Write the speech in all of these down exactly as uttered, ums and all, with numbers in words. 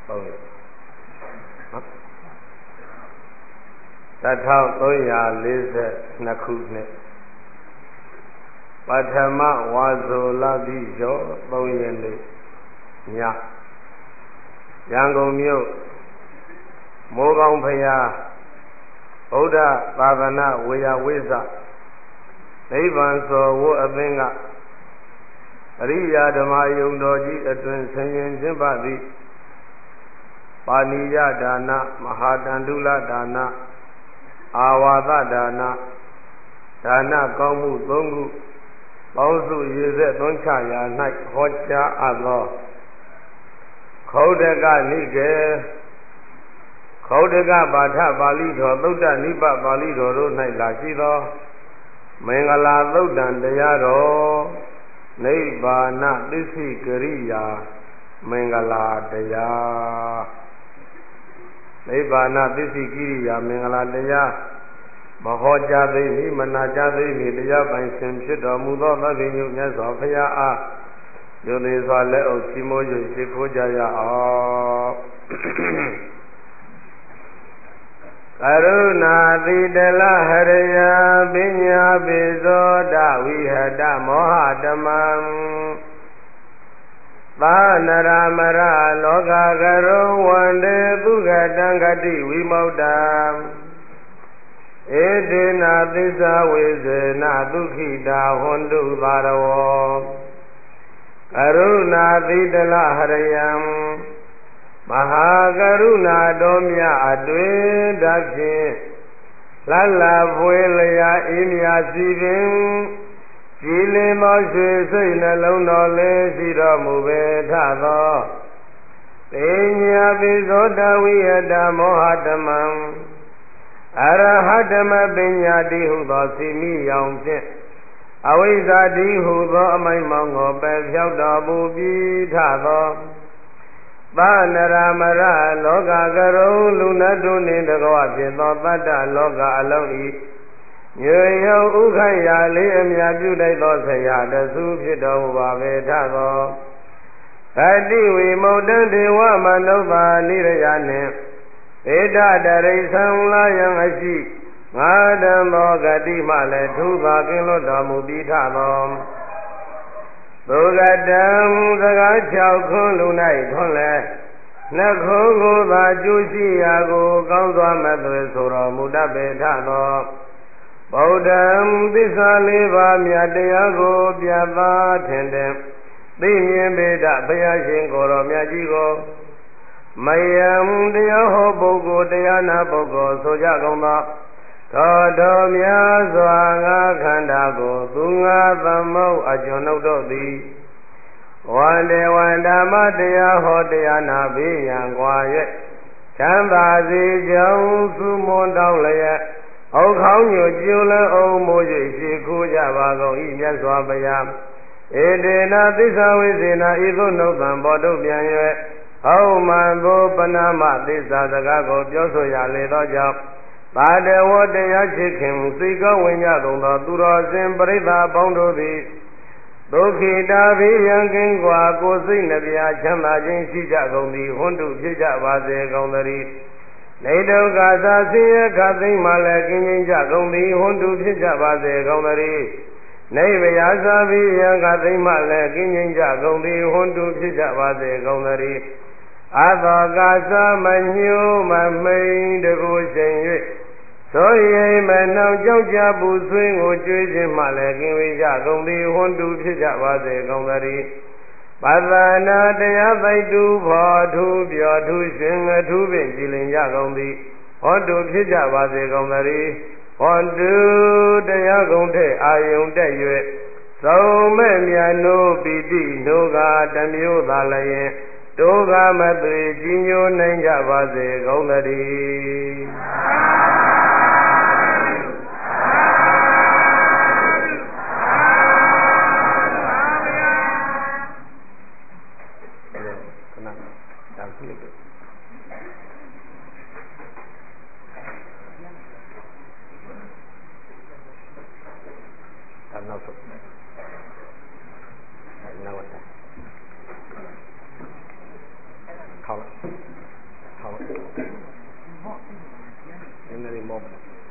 ဟုတ်တစ်ထောင်သုံးရာလေးဆယ်နှစ်ခုနှစ်ပထမဝါဆိုလပိကျော်သုံးရက်နေ့ညရန်ကုန်မြို့မိုးကောင်းဖရာဗုဒ္ဓသာသနာဝေယဝိဇနိဗ္ဗာန်စောဝတ်အသင်းကအရိယာဓမ္မယုံတော်ကြီးအတွင်ဆင်ញင်ကျင့်ပသည်ပါဏိယဒါနမဟာတန္တုလဒါနအာဝါဒဒါနဒါနကောင်းမှုသုံးခုပေါင်းစုရေဆက်သွန်းချရာ၌ဟောကြားအပ်သောခောဒကနိကေခောဒကပါဠပါဠိတော်သုတ္တနိပပါဠိတော်တို့၌လာရှိသောမင်္ဂလာသုတ်တံတရားတော်နိဗ္ဗာနသစ္စိကရိယာမင်္ဂလာတရားနိဗ္ဗာနသစ္စိကိရိယာမင်္ဂလာတရားမဟောကြားသိမည်မနာကြားသိမည်တရားပိုင်ရှင်ဖြစ်တော်မူသောသဗ္ဗညုမြတ်စွာဘုရားအားယုံသေးစွာလက်အုပ်ချီးမွမ်း၍ရှိခိုးကြရအောင်ကရုဏာတိတလဟရယပညာပိဇောတဝိဟတမောဟတမံသာနရမရလောကကရုဝန္တေသုခတံဂတိဝိမု क्त ံဧတေနသစ္စာဝေဇေနဒုက္ခိတာဟွန္တုသာရဝောကရုဏာတိတလဟရယံမဟာကရုဏာတော်မြတ်အတွေ့တဖြင့်လှလဖွေလျာအေးမြစီပင်ကြည်လင်သောရွှေစိတ်နှလုံးတော်လေးရှိတော်မူပေထသောပညာပိဇောတဝိဟတမောဟတမံအရဟတမပညာတိဟုသောစီမိယောင်ဖြင့်အဝိဇ္ဇာတိဟုသောအမိုက်မောင်ကိုပယ်ဖြောက်တော်မူပြီးထသောသာနရမရလောကကရုံလူနတ်တို့နှင့်တကွဖြစ်သောတတ္တလောကအလုံးဤညွေယုံဥခိုက်ရာလေးအမြပြုလိုက်သောဆရာတဆူဖြစ်တော်မူပါပေထသောဂတိဝိမု क्त ံဒေဝမနုဿာနိရယနှင့်ဧတတရိသံလာယံအရှိငါတံသောဂတိမှလည်းထူပါကင်းလွတ်တော်မူပြီးထသောသုဂတံစကား၆ခွန်းလူ၌ထွန်းလဲနှခုံးကိုသာကျိုးရှိရာကိုကောင်းစွာမသွေဆိုတော်မူတတ်ပေထသောဗုဒ္ဓံသစ္စာလေးပါးမြတ်တရားကိုပြတ်သားထင်တယ်သိမြင်ပေတဘုရားရှင်ကိုယ်တော်မြတ်ကြီးကိုမယံတရားဟောပုဂ္ဂိုလ်တရားနာပုဂ္ဂိုလ်ဆိုကြကုန်သောသောတော်များစွာငါခန္ဓာကိုသူငါသမုတ်အကျွန်ုပ်တို့သည်ဝန္တေဝန္ဓမ္မတရားဟောတရားနာပြီးရန်ကွာ၍ချမ်းသာစေကြောင်းသုမွန်တောင်းလျက်အောက်ခေါင်းညိုကျိုးလန်းအောင်မိုး၍ရှိခိုးကြပါကုန်၏မြတ်စွာဘုရားဧတေနသစ္စာဝိဇေနဤသို့နှုတ်သံပေါ်တို့ပြန်၍ဟောမှန်ဘုပနာမသစ္စာစကားကိုပြောဆိုရလေသောကြောင့်ပါတဝတရားချစ်ခင်စိတ်ကောင်းဝင်ကြကုန်သောသူတော်စင်ပရိသတ်ပေါင်းတို့သည်ဒုက္ခိတာဘိယံကင်းကွာကိုစိတ်နှပြချမ်းသာခြင်းရှိကြကုန်သည်ဟွန်းတုဖြစ်ကြပါစေကုန်သတည်းနေဒုက္ခသာဆင်းရဲခတ်သိမ်းမှလည်းကင်းခြင်းကြကုန်သည်ဟွန်းတုဖြစ်ကြပါစေကုန်သတည်းနေဗယာသာဘိယံခတ်သိမ်းမှလည်းကင်းခြင်းကြကုန်သည်ဟွန်းတုဖြစ်ကြပါစေကုန်သတည်းအသောကာသမညှိုးမမိန်တကူရှင်၍သောရိမနှောင်ကြောက်ကြပူဆွေးကိုကြွေးခြင်းမှလည်းကင်းဝေးကြကုန်သည်ဟွန်းတုဖြစ်ကြပါစေကုန်သတည်းပသနာတရားသိတုဖောထူပြောထူရှင်အထူးပင်ကြည်လင်ကြကုန်သည်ဟွန်းတုဖြစ်ကြပါစေကုန်သတည်းဟွန်းတုတရားကုန်တဲ့အာယုန်တက်၍သုံးမဲ့မြတ်နိုးပိတိနိုးကတမျိုးသာလည်းတောကမသွေကြီးညိုနိုင်ကြပါစေကုန်သတည်းထောက်လိုက်ထောက်လိုက်နည်းနည်းမော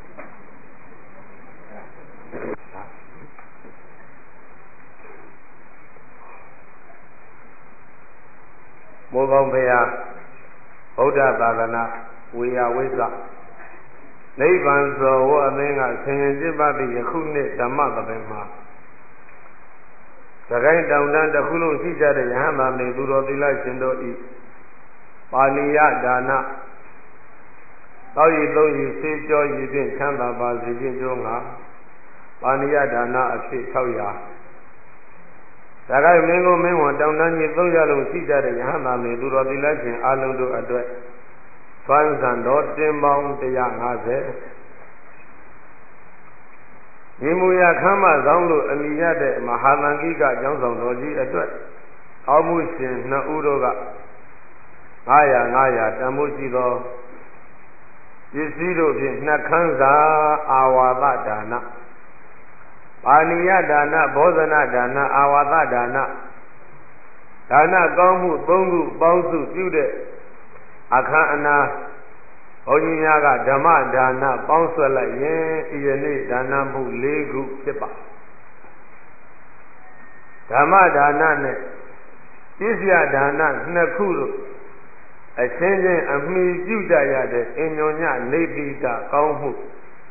မိုးကောင်းဖရာဗုဒ္ဓသာသနာဝေယဝိဇ္ဇနိဗ္ဗာန်ဇောဝအသင်းကဆင်ရင်ကျင့်ပတ်သည့်ယခုနှစ်ဓမ္မသဘင်မှာသခိုင်းတောင်တန်းတစ်ခုလုံးရှိကြတဲ့ယဟန်သာမေသူတော်သီလရှင်တို့ဤပါဏိယဒါနသောရည်သုံးရည်စေကြောရည်ဖြင့်ချမ်းသာပါစေခြင်းကြောင့်ငါပါဏိယဒါနအဖြစ်၆ရာသခိုင်းမင်းကိုမင်းဝန်တောင်တန်းကြီးသုံးရလုံးရှိကြတဲ့ယဟန်သာမေသူတော်သီလရှင်အလုံးတို့အတွက်သွမ်းဆံတော်တင်ပေါင်း၁၅၀မြေမူရခမ်းမဆောင်လို့အမိရတဲ့မဟာသံဃိကကျောင်းဆောင်တော်ကြီးအတွက်အောက်မှုရှင်နှစ်ဦးတို့က၅၀၀၅၀၀တန်ဖိုးရှိသောပစ္စည်းတို့ဖြင့်နှက်ခမ်းစာအာဝါဒဒါနပါဏိယဒါနဘောဇနဒါနအာဝါဒဒါနဒါနကောင်းမှုသုံးခုပေါင်းစုပြုတဲ့အခမ်းအနားဘုန်းကြီးများကဓမ္မဒါနပေါင်းဆွဲလိုက်ရင်ဤယနေ့ဒါနမှု၄ခုဖြစ်ပါဓမ္မဒါနနဲ့ပစ္စယဒါနနှစ်ခုတို့အချင်းချင်းအမိပြုကြရတဲ့အညွန်ညနေတိတကောင်းမှု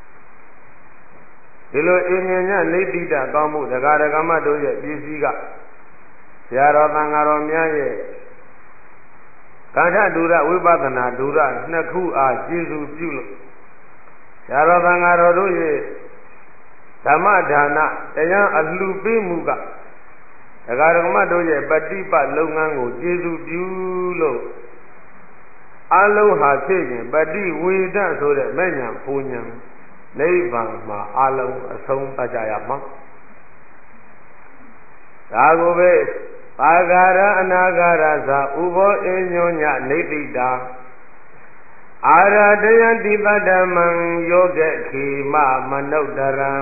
ဒီလိုအညွန်ညနေတိတကောင်းမှုဒကာဒကမတို့ရဲ့ပစ္စည်းကဆရာတော်သံဃာတော်များရဲ့ကာထဒုရဝိပဿနာဒုရနှစ်ခုအားကျေစုပြုလို့ဆရာတော်သံဃာတော်တို့ရဲ့ဓမ္မဒါနတရားအလှူပေးမှုကဒကာဒကမတို့ရဲ့ပฏิပတ်လုပ်ငန်းကိုကျေစုပြုလို့အလုံးဟာဖြစ်ရင်ပฏิဝေဒဆိုတဲ့မဲ့ညာပူညာနိဗ္ဗာန်မှာအလုံးအဆုံးသတ်ကြရမှာဒါကိုပဲပါဂါရအနာဂါရသာဥဘောအညွညနေတိတာအာရတယတိပတ္တမံယောဂခေမမနုဿရံ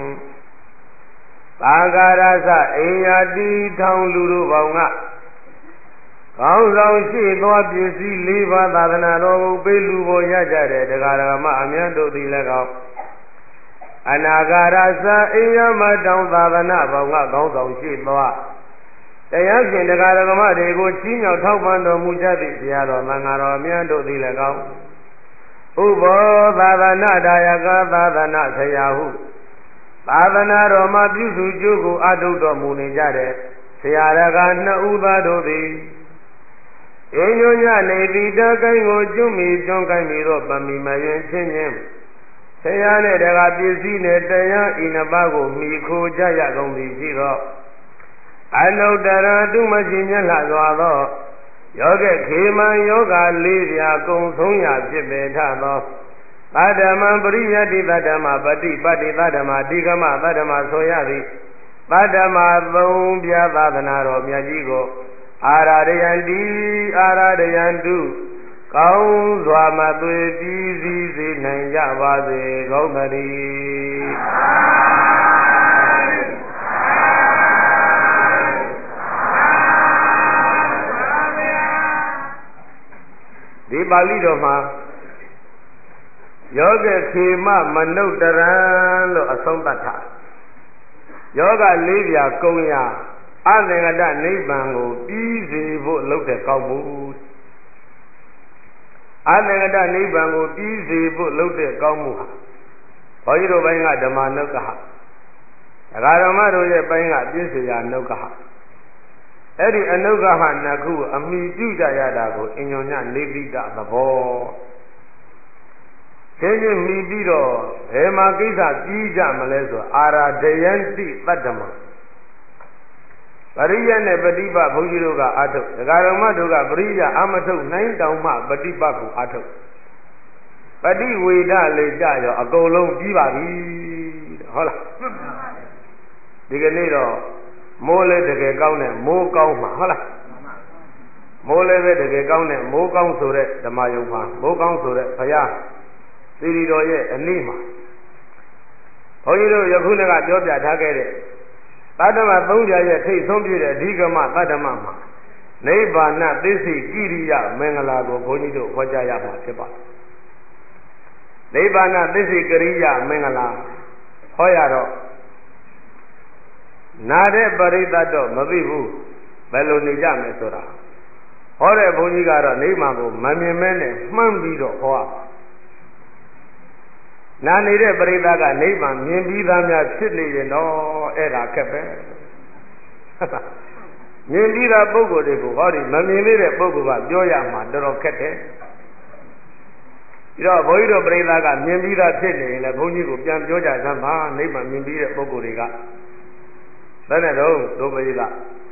ပါဂါရသအိယာတိထောင်လူတို့ပေါင်းကကောင်းဆောင်ရှိသောပစ္စည်း၄ပါးသာသနာတော်ကိုပေးလူပေါ်ရကြတဲ့တရားဓမ္မအမြတ်တို့သည်လည်းကောင်းအနာဂါရသအိယမတောင်သာသနာပေါင်းကကောင်းဆောင်ရှိသောတရားရှင်တရားဓမ္မတွေကိုချီးမြှောက်ထောက်ပံ့တော်မူကြသည့်ဆရာတော်သံဃာတော်များတို့သည်လည်းကောင်းဥဘောသာသနာဒါယကသာသနာဆရာဟုသာသနာတော်မှာပြုစုကြိုးကိုအထုတော်မူနေကြတဲ့ဆရာတော်ကနှစ်ဦးသားတို့သည်အင်းညွညနေတိတကိုင်းကိုကျွမီကျွန်းကိုင်းပြီးတော့ပမီမယင်ချင်းချင်းဆရာနဲ့တကားပစ္စည်းနဲ့တရားဤနှစ်ပါးကိုမိခိုကြရကုန်သည်ရှိတော့အနုတ္တရတုမရှိမျက်လှစွာသောယောဂခေမံယောဂလေးပြာကုံဆုံးရာဖြစ်ပေထသောသတ္တမံပရိယတိသတ္တမပฏิပတ္တိသတ္တမအဓိကမသတ္တမဆိုရသည်သတ္တမသုံးပြသာသနာတော်မြတ်ကြီးကိုအာရဒယံတိအာရဒယံတုကောင်းစွာမသွေပြည်စည်းစေနိုင်ကြပါစေကောင်းသတည်းဒီပါဠိတော်မှာယောဂခေမမနုဿရံလို့အဆုံးသတ်ထားယောဂလေးပြာကုံရာအသင်္ကတနိဗ္ဗာန်ကိုပြီးစေဖို့လုပ်တဲ့ကောင်းမှုအသင်္ကတနိဗ္ဗာန်ကိုပြီးစေဖို့လုပ်တဲ့ကောင်းမှုဟာဘုန်းကြီးတို့ဘိုင်းကဓမ္မနုက္ခဟဒကာဓမ္မတို့ရဲ့ဘိုင်းကပြည့်စုံရာနုက္ခဟအဲ့ဒီအနုက္ခဟနှစ်ခုအမိပြုကြရတာကိုအညွန်ညနေတိတသဘောရှင်းရှင်းမိပြီးတော့ဘယ်မှာကိစ္စပြီးကြမလဲဆိုအာရဒယံတိတတ္တမပရိယနဲ့ပฏิပတ်ဘုန်းကြီးတို့ကအထုတ်ဒကာတော်မတို့ကပရိယအမထုတ်နိုင်တောင်မှပฏิပတ်ကိုအထုတ်ပฏิဝေဒလေးကြရောအကုန်လုံးပြီးပါပြီဟုတ်လားဒီကနေ့တော့မိုးလည်းတကယ်ကောင်းတဲ့မိုးကောင်းမှာဟုတ်လားမိုးလည်းပဲတကယ်ကောင်းတဲ့မိုးကောင်းဆိုတဲ့ဓမ္မယုံမှာမိုးကောင်းဆိုတဲ့ဘုရားသီရိတော်ရဲ့အနည်းမှာဘုန်းကြီးတို့ယခုနေ့ကပြောပြထားခဲ့တဲ့သတ္တမသုံးပြရဲ့ထိတ်ဆုံးပြတဲ့အဓိကမသတ္တမမှာနိဗ္ဗာန်သစ္စိကိရိယမင်္ဂလာကိုဘုန်းကြီးတို့ဟောကြားရမှာဖြစ်ပါတယ်နိဗ္ဗာန်သစ္စိကိရိယမင်္ဂလာဟောရတော့နာတဲ့ပရိသတ်တော့မသိဘူးဘယ်လိုနေကြမယ်ဆိုတာဟောတဲ့ဘုန်းကြီးကတော့နိဗ္ဗာန်ကိုမမြင်မဲနဲ့မှန်းပြီးတော့ဟောရပါနာနေတဲ့ပရိသတ်ကနိဗ္ဗာန်မြင်ပြီးသားများဖြစ်နေရင်တော့အဲ့ဒါခက်ပဲမြင်ပြီးသားပုဂ္ဂိုလ်တွေကိုဟောဒီမမြင်သေးတဲ့ပုဂ္ဂိုလ်ကပြောရမှာတော်တော်ခက်တယ်ပြီးတော့ဘုန်းကြီးတို့ပရိသတ်ကမြင်ပြီးသားဖြစ်နေရင်လည်းဘုန်းကြီးကိုပြန်ပြောကြစမ်းပါနိဗ္ဗာန်မြင်ပြီးတဲ့ပုဂ္ဂိုလ်တွေကဘယ်နဲ့တော့ဒုပရိသတ်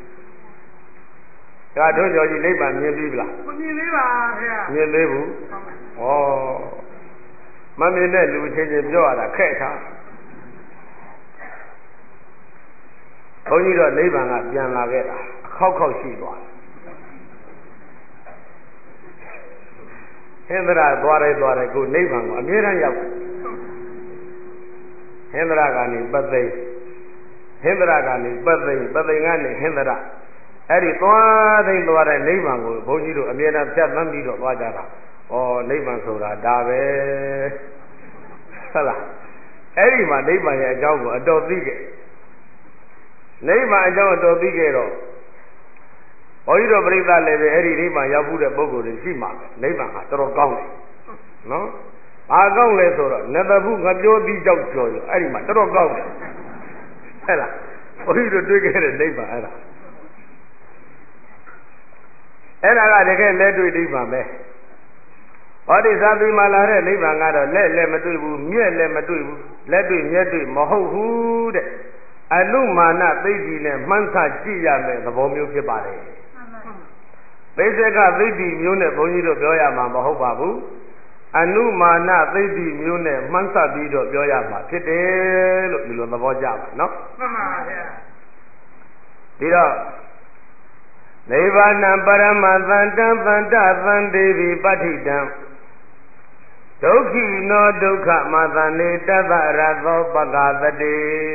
ဒါတို့ကြောကြီးနိဗ္ဗာန်မြင်ပြီးလားမမြင်သေးပါဗျာမြင်သေးဘူးဩမမြင်တဲ့လူချင်းချင်းပြောရတာခက်တာဘုန်းကြီးတို့နိဗ္ဗာန်ကပြန်လာခဲ့တာအခေါက်ခေါက်ရှိသွားဟင်္ဒရာသွားရဲသွားရဲကိုနိဗ္ဗာန်ကိုအမြဲတမ်းရောက်ဟင်္ဒရာကနေပသိဟင်္ဒရာကနေပသိပသိကနေဟင်္ဒရာအဲ့ဒီသွားသိသွားတဲ့နိဗ္ဗာန်ကိုဘုန်းကြီးတို့အမြဲတမ်းဖြတ်သန်းပြီးတော့သွားကြတာဩနိဗ္ဗာန်ဆိုတာဒါပဲဟုတ်လားအဲ့ဒီမှာနိဗ္ဗာန်ရဲ့အကြောင်းကိုအတော်သိခဲ့နိဗ္ဗာန်အကြောင်းအတော်သိခဲ့တော့ဘုန်းကြီးတို့ပြိဿလည်းပဲအဲ့ဒီနိဗ္ဗာန်ရောက်ဖို့တဲ့ပုဂ္ဂိုလ်တွေရှိမှာပဲနိဗ္ဗာန်ကတော်တော်ကောင်းတယ်နော်ဘာကောင်းလဲဆိုတော့နတဘူးငပြောပြီးကြောက်ကြော်ရအဲ့ဒီမှာတော်တော်ကောင်းတယ်အဲ့လားဘုန်းကြီးတို့တွေ့ခဲ့တဲ့နိဗ္ဗာန်အဲ့ဒါအဲ့ဒါကတကယ်လက်တွေ့နိဗ္ဗာန်ပဲဟောဒီသာသီမှာလာတဲ့နိဗ္ဗာန်ကတော့လက်လည်းမတွေ့ဘူးမြက်လည်းမတွေ့ဘူးလက်တွေ့မြက်တွေ့မဟုတ်ဘူးတဲ့အနုမာနသိတိနဲ့မှန်းဆကြည့်ရမယ်သဘောမျိုးဖြစ်ပါတယ်ပိဿကသိတိမျိုးနဲ့ဘုန်းကြီးတို့ပြောရမှာမဟုတ်ပါဘူးအနုမာနသိတိမျိုးနဲ့မှန်းဆပြီးတော့ပြောရမှာဖြစ်တယ်လို့ဒီလိုသဘောကျပါနော်မှန်ပါဗျာဒီတော့နိဗ္ဗာန်ပရမသန္တံသန္တသန္တေဝိပဋ္ဌိတံဒုက္ခိနောဒုက္ခမသန္နေတသရသောပကသတေ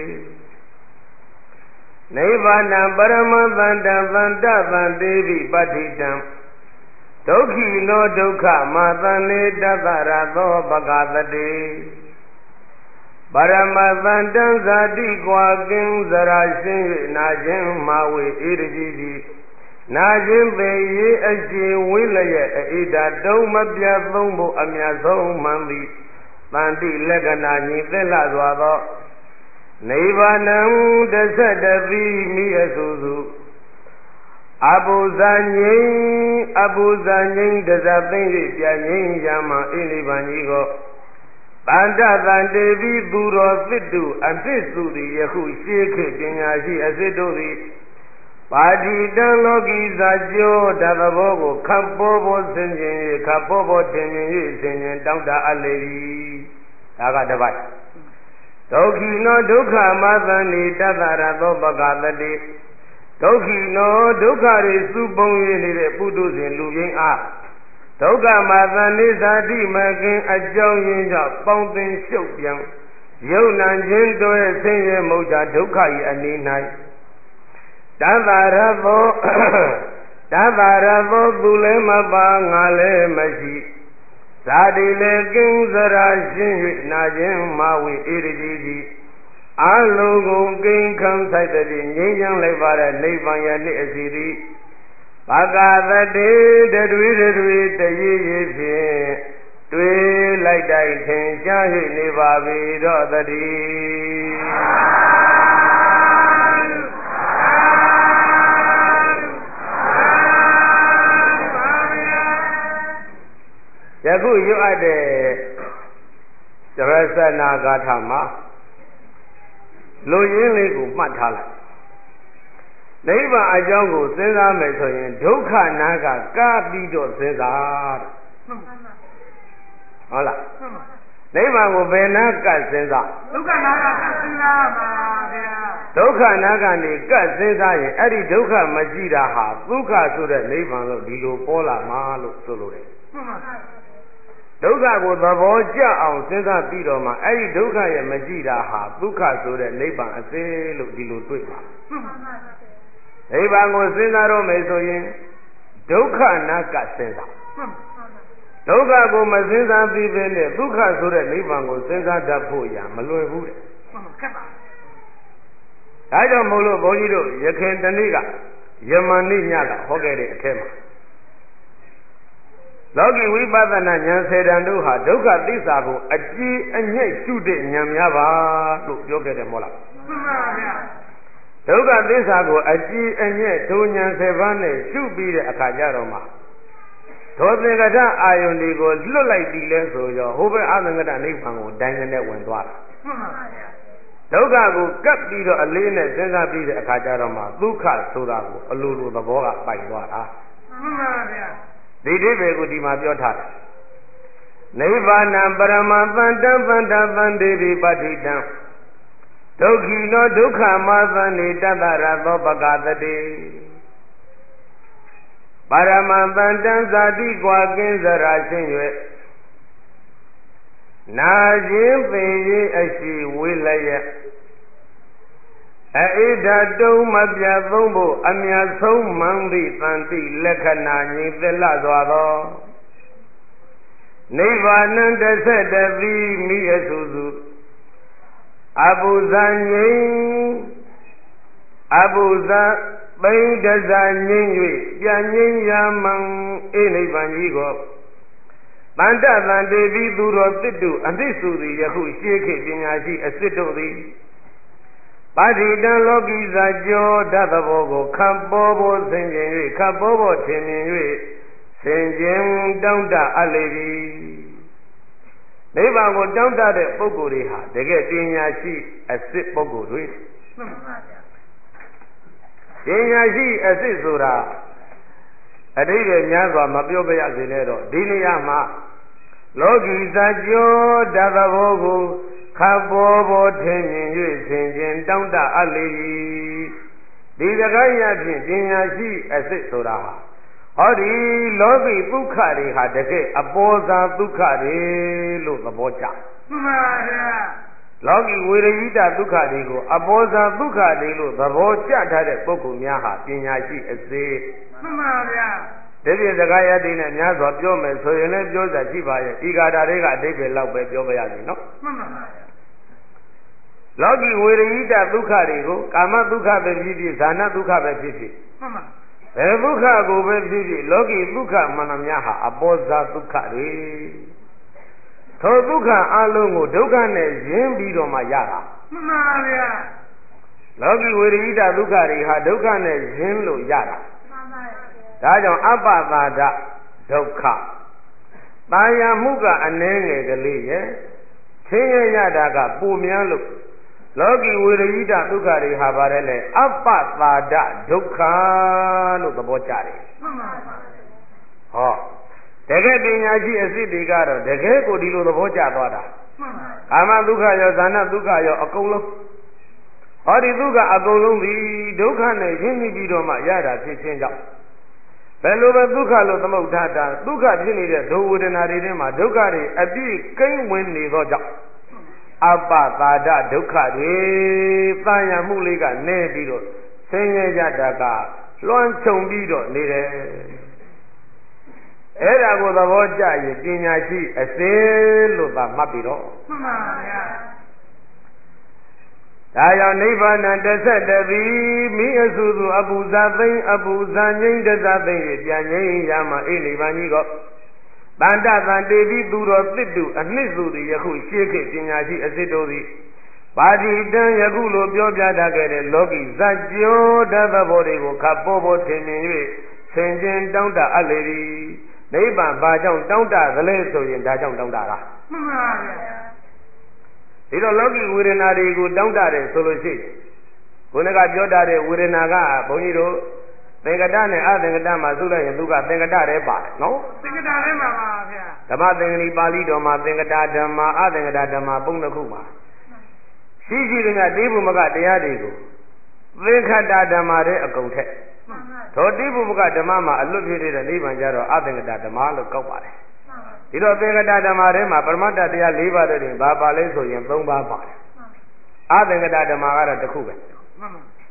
နိဗ္ဗာန်ပရမသန္တံသန္တသန္တေဝိပဋ္ဌိတံဒုက္ခိနောဒုက္ခမသန္နေတသရသောပကသတေပရမသန္တံဇာတိကွာကင်းဇရာရှင်း၍နာခြင်းမာဝေဣရတိတိနာခြင်းပေရေအရှိဝိလရဲ့အိဒါတုံးမပြတ်သုံးဖို့အမြတ်ဆုံးမှန်သည်တန်တိလက္ခဏာညီသက်လာစွာသောနိဗ္ဗာန်တသတ္တပိမိအစုစုအဘုဇာငိမ့်အဘုဇာငိမ့်တဇသိမ့်၍ပြငိမ့်ရမှာအိနိဗ္ဗာန်ကြီးကိုတန္တတန်တေပိသူတော်သစ်တုအသစ်စုသည်ယခုရှေးခေတ်ပညာရှိအသစ်တို့သည်ပါတိတံလောကီဇာကျောဓာတ်သဘောကိုခပ်ပေါ်ပေါ်ဆင်ခြင်၍ခပ်ပေါ်ပေါ်ထင်မြင်၍ဆင်ခြင်တောင်းတအပ်လေ၏ဒါကတစ်ပိုက်ဒုက္ခိနောဒုက္ခမသန္တိတသရသောပကသတိဒုက္ခိနောဒုက္ခတွေစုပုံ၍နေတဲ့ပုထုဇဉ်လူရင်းအားဒုက္ခမသန္တိဇာတိမကင်အကြောင်းရင်းကြောင့်ပေါင်းသင်ရှုပ်ပြန်ယုံနာခြင်းတို့ရဲ့ဆင်းရဲမုတ်တာဒုက္ခ၏အနေ၌တသရသောတသရသောသူလည်းမပါငါလည်းမရှိဇာတိလည်းကင်းစရာရှင်း၍နာခြင်းမာဝေဣရတိတိအလုံးကုန်ကိန်းခံဆိုင်တဲ့ငြိမ်းချမ်းလိုက်ပါတဲ့နိဗ္ဗာန်ရဲ့နေ့အစီသည်ဘာကသတေတတွေတတွေတရေရေဖြင့်တွေးလိုက်တိုင်းထင်ရှား၍နေပါပြီတော့တည်းယခုရွတ်အပ်တဲ့သရသနာဂါထာမှာလူရင်းလေးကိုမှတ်ထားလိုက်နိဗ္ဗာန်အကြောင်းကိုစဉ်းစားမယ်ဆိုရင်ဒုက္ခနာကကပြီးတော့စဉ်းစားဟုတ်လားနိဗ္ဗာန်ကိုဘယ်နာကစဉ်းစားဒုက္ခနာကစဉ်းစားပါဗျာဒုက္ခနာကနေကစဉ်းစားရင်အဲ့ဒီဒုက္ခမရှိတာဟာဒုက္ခဆိုတဲ့နိဗ္ဗာန်လို့ဒီလိုပေါ်လာမှာလို့ဆိုလိုတယ်ဒုက္ခကိုသဘောကျအောင်စဉ်းစားပြီးတော့မှအဲ့ဒီဒုက္ခရဲ့မရှိတာဟာဒုက္ခဆိုတဲ့နိဗ္ဗာန်အစေလို့ဒီလိုတွေ့ပါနိဗ္ဗာန်ကိုစဉ်းစားတော့မယ်ဆိုရင်ဒုက္ခနာကစဉ်းစားဒုက္ခကိုမစဉ်းစားပြီးပဲနဲ့ဒုက္ခဆိုတဲ့နိဗ္ဗာန်ကိုစဉ်းစားတတ်ဖို့ရမလွယ်ဘူးတဲ့ခက်ပါဒါကြောင့်မို့လို့ဘုန်းကြီးတို့ယခင်တနေ့ကယမန်နေ့ညကဟောခဲ့တဲ့အထက်မှာလောကီဝိပဿနာဉာဏ်စေတံတို့ဟာဒုက္ခသစ္စာကိုအကြည်အညိတ်ရှုတဲ့ဉာဏ်များပါလို့ပြောခဲ့တယ်မဟုတ်လားမှန်ပါဗျာဒုက္ခသစ္စာကိုအကြည်အညိတ်ဒုဉာဏ်စေပါးနဲ့ရှုပြီးတဲ့အခါကျတော့မှသောသင်္ကတအာယုန်တွေကိုလွတ်လိုက်ပြီလဲဆိုရောဟိုဘက်အသင်္ကတနိဗ္ဗာန်ကိုဒိုင်းနဲ့ဝင်သွားတာမှန်ပါဗျာဒုက္ခကိုကပ်ပြီးတော့အလေးနဲ့စဉ်းစားပြီးတဲ့အခါကျတော့မှဒုက္ခဆိုတာကိုအလိုလိုသဘောကပိုင်သွားတာမှန်ပါဗျာဒီအိဗေကိုဒီမှာပြောထားတယ်နိဗ္ဗာန်ပရမသန္တံပန္တသန္တိပိပဋိတံဒုက္ခိနောဒုက္ခမသန္တိတတ္တရသောပကတတိပရမသန္တံဇာတိကွာကင်းစရာချင်း၍နာခြင်းပင်ရေးအရှိဝေလျက်အေဒတုံမပြတ်သုံးဖို့အမြတ်ဆုံးမှန်သည့်တန်တိလက္ခဏာညီသလစွာသောနိဗ္ဗာန်တဆက်တည်းမိအစုစုအဘုဇာငြိမ်းအဘုဇာပိဋ္ဌဇာငြိမ်း၍ပြန်ငြိမ်းရမှန်အေနိဗ္ဗာန်ကြီးကိုတန်တတန်တေပြီးသူတော်သစ်တုအသိစုသည်ယခုရှေးခေတ်ပညာရှိအစစ်တို့သည်ပါဠိတံလောကီဇာကြောဓာတ်သဘောကိုခပ်ပေါ်ပေါ်ဆင်ခြင်၍ခပ်ပေါ်ပေါ်ထင်မြင်၍ဆင်ခြင်တောင်းတအပ်လေသည်နိဗ္ဗာန်ကိုတောင်းတတဲ့ပုဂ္ဂိုလ်တွေဟာတကယ်ပညာရှိအစစ်ပုဂ္ဂိုလ်တွေမှန်ပါဗျာပညာရှိအစစ်ဆိုတာအတိတ်ကများစွာမပြောပြရစေနဲ့တော့ဒီနေရာမှာလောကီဇာကြောဓာတ်သဘောကိုခပ်ပေါ်ပေါ်ထင်မြင်၍ဆင်ခြင်တောင်းတအပ်လေ၏ဒီစကားရဖြင့်ပညာရှိအစစ်ဆိုတာဟာဟောဒီလောကီဒုက္ခတွေဟာတကယ်အပေါ်စာဒုက္ခတွေလို့သဘောကျမှန်ပါဗျာလောကီဝေရယိတဒုက္ခတွေကိုအပေါ်စာဒုက္ခတွေလို့သဘောကျထားတဲ့ပုဂ္ဂိုလ်များဟာပညာရှိအစစ်မှန်ပါဗျာဒီပြစကားရတဲ့နဲ့များစွာပြောမယ်ဆိုရင်လည်းပြောစရာရှိပါရဲ့ဤဂါထာတွေကအတိတ်ပဲလောက်ပဲပြောပြရစီနော်မှန်ပါဗျာလောကီဝေရယိတဒုက္ခတွေကိုကာမဒုက္ခပဲဖြစ်ဖြစ်ဇာနဒုက္ခပဲဖြစ်ဖြစ်မှန်ပါဘယ်ဒုက္ခကိုပဲဖြစ်ဖြစ်လောကီဒုက္ခမှန်သမျှဟာအပေါ်ဇာဒုက္ခတွေထိုဒုက္ခအလုံးကိုဒုက္ခနဲ့ရင်းပြီးတော့မှရတာမှန်ပါဗျာလောကီဝေရယိတဒုက္ခတွေဟာဒုက္ခနဲ့ရင်းလို့ရတာမှန်ပါဒါကြောင့်အပ္ပသာဒဒုက္ခတာယာမှုကအနည်းငယ်ကလေးရဲ့ချင်းရရတာကပူများလို့လောကီဝေရယိတဒုက္ခတွေဟာပါတယ်လေအပ္ပသာဒဒုက္ခလို့သဘောကျတယ်မှန်ပါပါဟောတကယ်ပညာရှိအစစ်တွေကတော့တကယ်ကိုဒီလိုသဘောကျသွားတာမှန်ပါကာမဒုက္ခရောဇာနဒုက္ခရောအကုန်လုံးဟောဒီဒုက္ခအကုန်လုံးဒီဒုက္ခနဲ့ရင်းနှီးပြီးတော့မှရတာဖြစ်ခြင်းကြောင့်ဘယ်လိုပဲဒုက္ခလို့သမုဋ္ဌာတာဒုက္ခဖြစ်နေတဲ့ဒုဝေဒနာတွေထဲမှာဒုက္ခတွေအပြည့်ကိန်းဝင်နေသောကြောင့်အပ္ပသာဒဒုက္ခတွေတာယာမှုလေးကနေပြီးတော့ဆင်းရဲကြတာကလွှမ်းခြုံပြီးတော့နေတယ်အဲ့ဒါကိုသဘောကျရင်ပညာရှိအစစ်လို့သာမှတ်ပြီးတော့မှန်ပါဗျာဒါကြောင့်နိဗ္ဗာန်တဆက်တည်းမိအစုစုအပူဇာသိမ့်အပူဇာငိမ့်တဇာသိမ့်၍ပြန်ငိမ့်ရမှာအိနိဗ္ဗာန်ကြီးကိုတန်တတန်တေပြီးသူတော်သစ်တုအနှစ်စုသည်ယခုရှေးခေတ်ပညာရှိအစစ်တို့သည်ပါဠိတံယခုလိုပြောပြတတ်ခဲ့တဲ့လောကီဇတ်ကြောဓာတ်သဘောတွေကိုခပ်ပေါ်ပေါ်ထင်မြင်၍ဆင်ခြင်တောင်းတအပ်လေသည်နိဗ္ဗာန်ဘာကြောင့်တောင်းတသလဲဆိုရင်ဒါကြောင့်တောင်းတတာမှန်ပါဗျာဒီတော့လောကီဝေဒနာတွေကိုတောင်းတတယ်ဆိုလို့ရှိရင်ခုနကပြောတာတဲ့ဝေဒနာကဘုန်းကြီးတို့သင်္ကတနဲ့အသင်္ကတမှာသုလိုက်ရင်သူကသင်္ကတထဲပါတယ်နော်သင်္ကတထဲမှာပါဗျာဓမ္မသင်္ကနီပါဠိတော်မှာသင်္ကတဓမ္မအသင်္ကတဓမ္မပုံတစ်ခုမှာရှိရှိတဲ့တေဘုမကတရားတွေကိုသင်္ခတဓမ္မတဲ့အကုန်ထက်သောတေဘုမကဓမ္မမှာအလွတ်ဖြစ်တဲ့နိဗ္ဗာန်ကြတော့အသင်္ကတဓမ္မလို့ကောက်ပါတယ်ဒီတော့သင်္ကတဓမ္မထဲမှာပရမတ္တတရား၄ပါးတည်းဘာပါလဲဆိုရင်၃ပါးပါတယ်အသင်္ကတဓမ္မကတော့တစ်ခုပဲ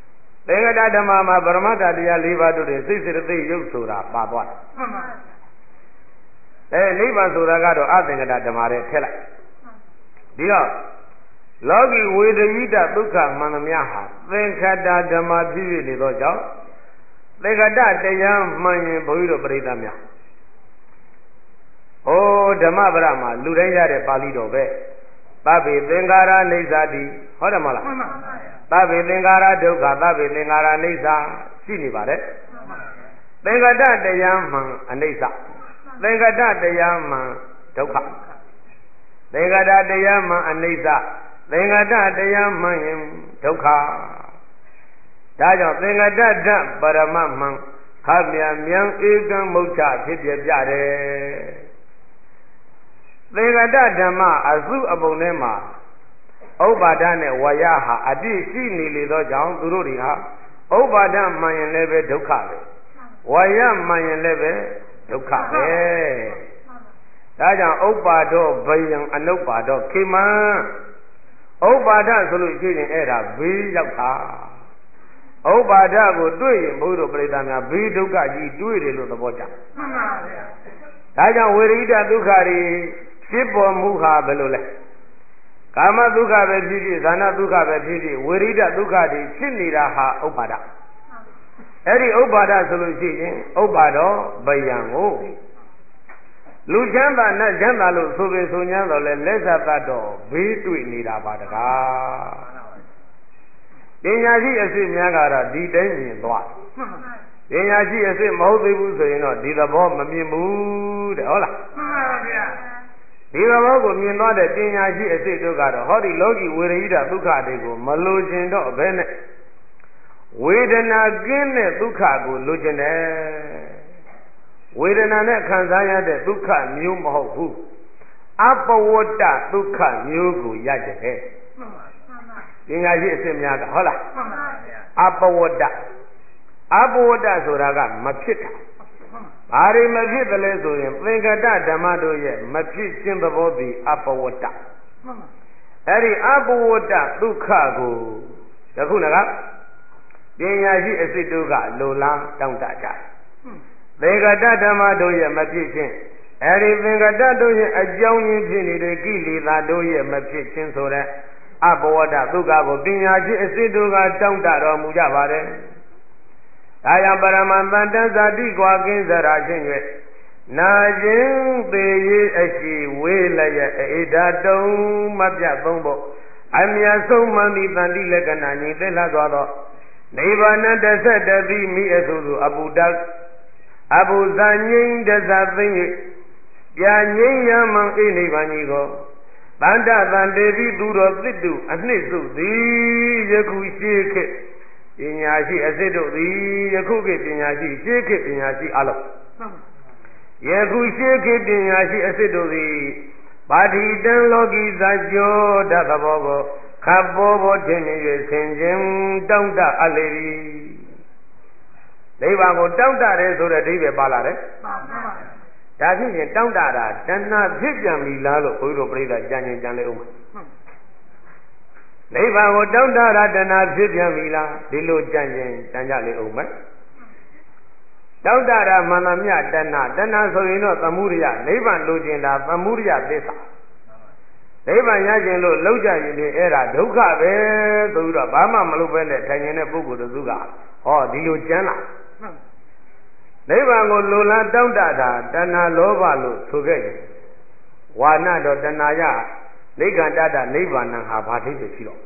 သင်္ကတဓမ္မမှာပရမတ္ထတရား၄ပါးတို့တဲ့စိတ်စေတသိက်ရုပ်ဆိုတာပါသွားတယ်မှန်ပါအဲနိဗ္ဗာန်ဆိုတာကတော့အသင်္ကတဓမ္မတဲ့ထက်လိုက်ဒီတော့လောကီဝေဒယိတဒုက္ခမှန်သမျှဟာသင်္ခတဓမ္မဖြစ်ဖြစ်နေသောကြောင့်သင်္ခတတရားမှန်ရင်ဘုန်းကြီးတို့ပရိသတ်များဩဓမ္မပဒမှာလူတိုင်းရတဲ့ပါဠိတော်ပဲသဗ္ဗေသင်္ခါရအိဋ္ဌာတိဟုတ်တယ်မဟုတ်လားမှန်ပါသဗ္ဗေသင်္ခါရဒုက္ခသဗ္ဗေသင်္ခါရအိဋ္ဌာရှိနေပါတယ်သင်္ခတတရားမှန်အနိစ္စသင်္ခတတရားမှန်ဒုက္ခသင်္ခတတရားမှန်အနိစ္စသင်္ခတတရားမှန်ရင်ဒုက္ခဒါကြောင့်သင်္ခတဓာတ်ပရမမှန်ခမြံမြန်ဧကံမုဋ္ဌဖြစ်ပြကြတယ်သင်္ခတဓမ္မအစုအပုံထဲမှာဥပ္ပါဒနဲ့ဝရဟာအတိရှိနေလေသောကြောင့်သူတို့တွေဟာဥပ္ပါဒမှန်ရင်လည်းပဲဒုက္ခပဲဝရမှန်ရင်လည်းပဲဒုက္ခပဲဒါကြောင့်ဥပ္ပါဒောဘယံအနုပ္ပါဒောခေမံဥပ္ပါဒဆိုလို့ရှိရင်အဲ့ဒါဘေးရောက်တာဥပ္ပါဒကိုတွေ့ရင်ဘုရားတို့ပြိဿများဘေးဒုက္ခကြီးတွေ့တယ်လို့သဘောကျမှန်ပါဗျာဒါကြောင့်ဝေရိဒဒုက္ခတွေဖြစ်ပေါ်မှုဟာဘယ်လိုလဲကာမဒုက္ခပဲဖြစ်ဖြစ်ဇာနာဒုက္ခပဲဖြစ်ဖြစ်ဝေရိဒဒုက္ခတွေဖြစ်နေတာဟာဥပ္ပါဒအဲ့ဒီဥပ္ပါဒဆိုလို့ရှိရင်ဥပ္ပါဒောဘယံကိုလူချမ်းသာနတ်ချမ်းသာလို့ဆိုပေဆို냐တော့လဲလက်သတ္တတော်ဘေးတွေ့နေတာပါတကားပညာရှိအစစ်များကတော့ဒီတိုင်းမြင်သွားပညာရှိအစစ်မဟုတ်သေးဘူးဆိုရင်တော့ဒီသဘောမမြင်ဘူးတဲ့ဟုတ်လားမှန်ပါဗျာဒီသဘောကိုမြင်သွားတဲ့ပညာရှိအစစ်တို့ကတော့ဟောဒီလောကီဝေရိဒဒုက္ခတွေကိုမလိုချင်တော့ဘဲနဲ့ဝေဒနာကင်းတဲ့ဒုက္ခကိုလိုချင်တယ်ဝေဒနာနဲ့ခံစားရတဲ့ဒုက္ခမျိုးမဟုတ်ဘူးအပဝတ္တဒုက္ခမျိုးကိုရကြတယ်မှန်ပါပညာရှိအစစ်များကဟုတ်လားမှန်ပါဗျာအပဝတ္တအပဝတ္တဆိုတာကမဖြစ်တာဘာတွေမဖြစ်တယ်လဲဆိုရင်သင်္ကတဓမ္မတို့ရဲ့မဖြစ်ခြင်းသဘောသည်အပဝတ္တမှန်ပါအဲ့ဒီအပဝတ္တဒုက္ခကိုယခုနကပညာရှိအစစ်တို့ကလိုလားတောင့်တကြတယ်သင်္ကတဓမ္မတို့ရဲ့မဖြစ်ခြင်းအဲ့ဒီသင်္ကတတို့ရဲ့အကြောင်းရင်းဖြစ်နေတဲ့ကိလေသာတို့ရဲ့မဖြစ်ခြင်းဆိုတဲ့အပဝတ္တဒုက္ခကိုပညာရှိအစစ်တို့ကတောင့်တတော်မူကြပါတယ်။ဒါကြောင့်ပရမတန်တဇာတိကွာကင်းစရာချင်း၍နာခြင်းပေရေးအရှိဝေးလည်းရဲ့အေဒတုံမပြတ်သုံးဖို့အမြတ်ဆုံးမှန်သည့်တန်တိလက္ခဏာညီသက်လာသွားသောနိဗ္ဗာန်တဆက်တသိမိအဆုစုအပုဒ္ဒအဘုဇာငိမ့်တဇသိမ့်၍ပြငိမ့်ရမှန်အိနိဗ္ဗာန်ကြီးကိုတန္တတန်တေတိသူတော်သစ်တုအနှစ်စုသည်ယခုရှိခေတ်ပညာရှိအစစ်တို့သည်ယခုခေတ်ပညာရှိရှိခေတ်ပညာရှိအလုံးယခုရှိခေတ်ပညာရှိအစစ်တို့သည်ပါဠိတံလောကီဇာကြောဓာတ်သဘောကိုခပ်ပေါ်ပေါ်ထင်နေ၍ဆင်ခြင်းတောင့်တအပ်လေသည်နိဗ္ဗာန်ကိုတောင့်တတယ်ဆိုတဲ့အဓိပ္ပာယ်ပါလာတယ်မှန်ပါပါဒါဖြစ်ရင်တောင့်တတာတဏှာဖြစ်ပြန်ပြီလားလို့ဘုရားတို့ပြိဿကြံရင်ကြံလေဦးမှာနိဗ္ဗာန်ကိုတောင့်တတာတဏှာဖြစ်ပြန်ပြီလားဒီလိုကြံရင်ကြံကြလေဦးမယ်တောင့်တတာမှန်သမျှတဏှာတဏှာဆိုရင်တော့သမုဒိယနိဗ္ဗာန်လိုချင်တာသမုဒိယသစ္စာနိဗ္ဗာန်ရခြင်းလို့လောက်ကြရင်ဒီအဲ့ဒါဒုက္ခပဲဆိုပြီးတော့ဘာမှမလုပ်ဘဲနဲ့ထိုင်နေတဲ့ပုဂ္ဂိုလ်တို့ကဟောဒီလိုကြမ်းလာနိဗ္ဗာန်ကိုလိုလားတောင့်တတာတဏှာလောဘလို့ဆိုခဲ့တယ်ဝါနတော့တဏှာရနိဂန္တတနိဗ္ဗာန်ဟာဘာထိပ်ရှိတော့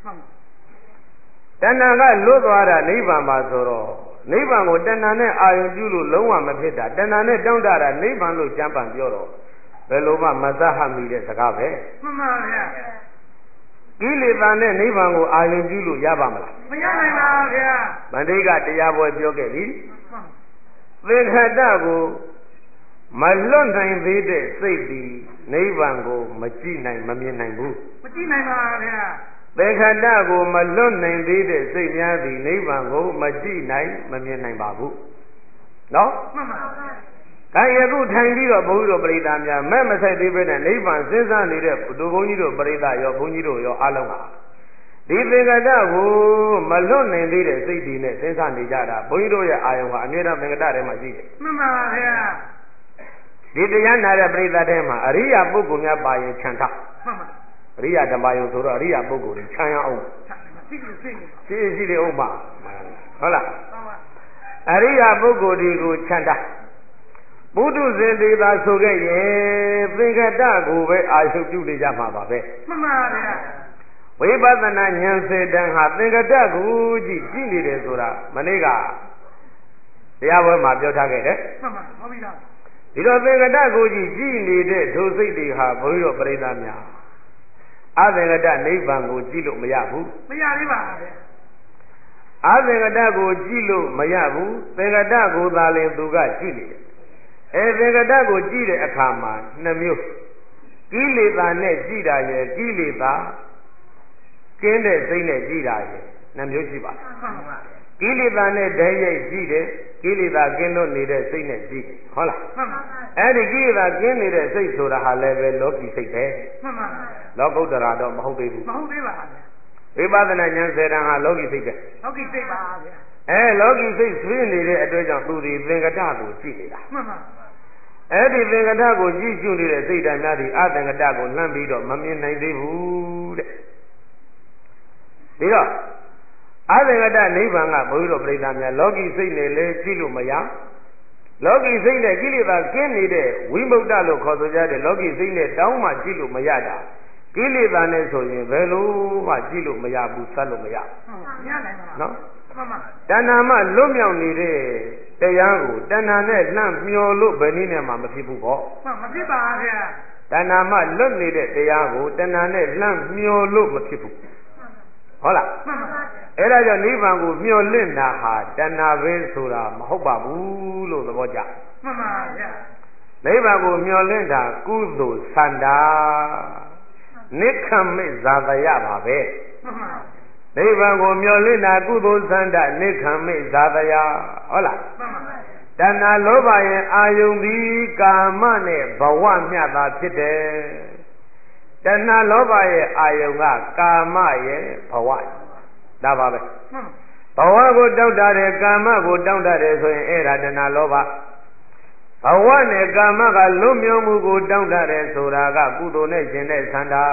တဏှာကလွတ်သွားတာနိဗ္ဗာန်ပါဆိုတော့နိဗ္ဗာန်ကိုတဏှာနဲ့အာရုံပြုလို့လုံးဝမဖြစ်တာတဏှာနဲ့တောင့်တတာနိဗ္ဗာန်လို့ကြံပန်ပြောတော့ဘယ်လိုမှမသဟမိတဲ့စကားပဲမှန်ပါဗျာကိလေသာနဲ့နိဗ္ဗာန်ကိုအာရုံပြုလို့ရပါမလားမရနိုင်ပါဗျာဗန္ဓိကတရားပွဲပြောခဲ့ပြီသင်္ခတကိုမလွတ်နိုင်သေးတဲ့စိတ်ဒီနိဗ္ဗာန်ကိုမကြည့်နိုင်မမြင်နိုင်ဘူးမကြည့်နိုင်ပါဗျာသင်္ခတကိုမလွတ်နိုင်သေးတဲ့စိတ်များသည်နိဗ္ဗာန်ကိုမကြည့်နိုင်မမြင်နိုင်ပါဘူးနော်မှန်ပါဗျာဒါယခုထိုင်ပြီးတော့ဘုန်းကြီးတို့ပရိသတ်များမဲ့မဆိုင်သေးပဲနဲ့နိဗ္ဗာန်စဉ်းစားနေတဲ့ဒုဘုန်းကြီးတို့ပရိသတ်ရောဘုန်းကြီးတို့ရောအားလုံးဟာဒီသင်္ကတကိုမလွတ်နိုင်သေးတဲ့စိတ်တွေနဲ့စဉ်းစားနေကြတာဘုန်းကြီးတို့ရဲ့အာယုံဟာအမြဲတမ်းသင်္ကတထဲမှာရှိတယ်မှန်ပါဗျာဒီတရားနာတဲ့ပရိသတ်ထဲမှာအရိယာပုဂ္ဂိုလ်များပါရင်ခြံထားမှန်ပါအရိယာဓမ္မယုံဆိုတော့အရိယာပုဂ္ဂိုလ်တွေခြံရအောင်ရှိရှိရှိရှိတယ်ဥပ္ပါဟုတ်လားအရိယာပုဂ္ဂိုလ်တွေကိုခြံထားဘုဒ္ဓဇင်တေသာဆိုခဲ့ရင်သင်္ကတကိုပဲအာယုပြုနေကြမှာပါပဲမှန်ပါဗျာဝိပဿနာဉာဏ်စေတံဟာသင်္ကတကိုကြည့်ကြည့်နေတယ်ဆိုတာမနေ့ကတရားပွဲမှာပြောထားခဲ့တယ်မှန်ပါဟုတ်ပြီလားဒီတော့သင်္ကတကိုကြည့်ကြည့်နေတဲ့ဒုစိတ်တွေဟာဘုန်းကြီးတို့ပရိသတ်များအသင်္ကတနိဗ္ဗာန်ကိုကြည့်လို့မရဘူးမရသေးပါဗျာအသင်္ကတကိုကြည့်လို့မရဘူးသင်္ကတကိုသာလင်သူကကြည့်နေတယ်အဲသင်္ကတကိုကြည့်တဲ့အခါမှာနှစ်မျိုးကိလေသာနဲ့ကြည့်တာရယ်ကိလေသာကျင်းတဲ့စိတ်နဲ့ကြည့်တာရယ်နှစ်မျိုးရှိပါတယ်ကိလေသာနဲ့ဓာတ်ရိုက်ကြည့်တယ်ကိလေသာကျင်းလို့နေတဲ့စိတ်နဲ့ကြည့်ဟုတ်လားမှန်ပါအဲ့ဒီကိလေသာကျင်းနေတဲ့စိတ်ဆိုတာဟာလည်းပဲလောကီစိတ်ပဲမှန်ပါလောကုတ္တရာတော့မဟုတ်သေးဘူးမဟုတ်သေးပါဗျာဝိပဿနာဉာဏ်စေတံဟာလောကီစိတ်ပဲလောကီစိတ်ပါဗျာအဲလောကီစိတ်ဆွေးနေတဲ့အတွက်ကြောင့်သူဒီသင်္ကတကိုကြည့်နေတာမှန်ပါအဲ့ဒီသင်္ကတကိုကြည့်ရှုနေတဲ့စိတ်ဓာတ်များဒီအသင်္ကတကိုလှမ်းပြီးတော့မမြင်နိုင်သေးဘူးတဲ့ဒီတော့အသင်္ကတနိဗ္ဗာန်ကဘုန်းကြီးတို့ပြိဿများလောကီစိတ်နဲ့လည်းကြည့်လို့မရလောကီစိတ်နဲ့ကိလေသာကျင်းနေတဲ့ဝိမု ക്ത လို့ခေါ်ဆိုကြတဲ့လောကီစိတ်နဲ့တောင်းမှကြည့်လို့မရတာကိလေသာနဲ့ဆိုရင်ဘယ်လိုမှကြည့်လို့မရဘူးဆက်လို့မရဟုတ်မရနိုင်ပါဘူးနော်မှန်ပါတဏှာမှလွတ်မြောက်နေတဲ့တရားကိုတဏှာနဲ့လှမ်းမျောလို့ဘယ်နည်းနဲ့မှမဖြစ်ဘူးပေါ့မှန်မဖြစ်ပါဗျာတဏှာမှလွတ်နေတဲ့တရားကိုတဏှာနဲ့လှမ်းမျောလို့မဖြစ်ဘူးဟုတ်လားမှန်ပါအဲ့ဒါကြောင့်နိဗ္ဗာန်ကိုမျောလင့်တာဟာတဏှာပဲဆိုတာမဟုတ်ပါဘူးလို့သဘောကျမှန်ပါဗျာနိဗ္ဗာန်ကိုမျောလင့်တာကုသိုလ်ဆန္ဒနိက္ခမိဇာတယပါပဲမှန်ပါနိဗ္ဗာန်ကိုမျောလင့်တာကုသိုလ်ဆန္ဒနိက္ခမိဇာတယဟုတ်လားမှန်ပါတဏှာလောဘရဲ့အာယုန်သည်ကာမနဲ့ဘဝမျှတာဖြစ်တယ်တဏှာလောဘရဲ့အာယုန်ကကာမရဲ့ဘဝဒါပါပဲဘဝကိုတောက်တာတယ်ကာမကိုတောက်တာတယ်ဆိုရင်အဲ့ဒါတဏှာလောဘဘဝနဲ့ကာမကလွတ်မြောက်မှုကိုတောက်တာတယ်ဆိုတာကကုသိုလ်နဲ့ရှင်တဲ့ဆန္ဒ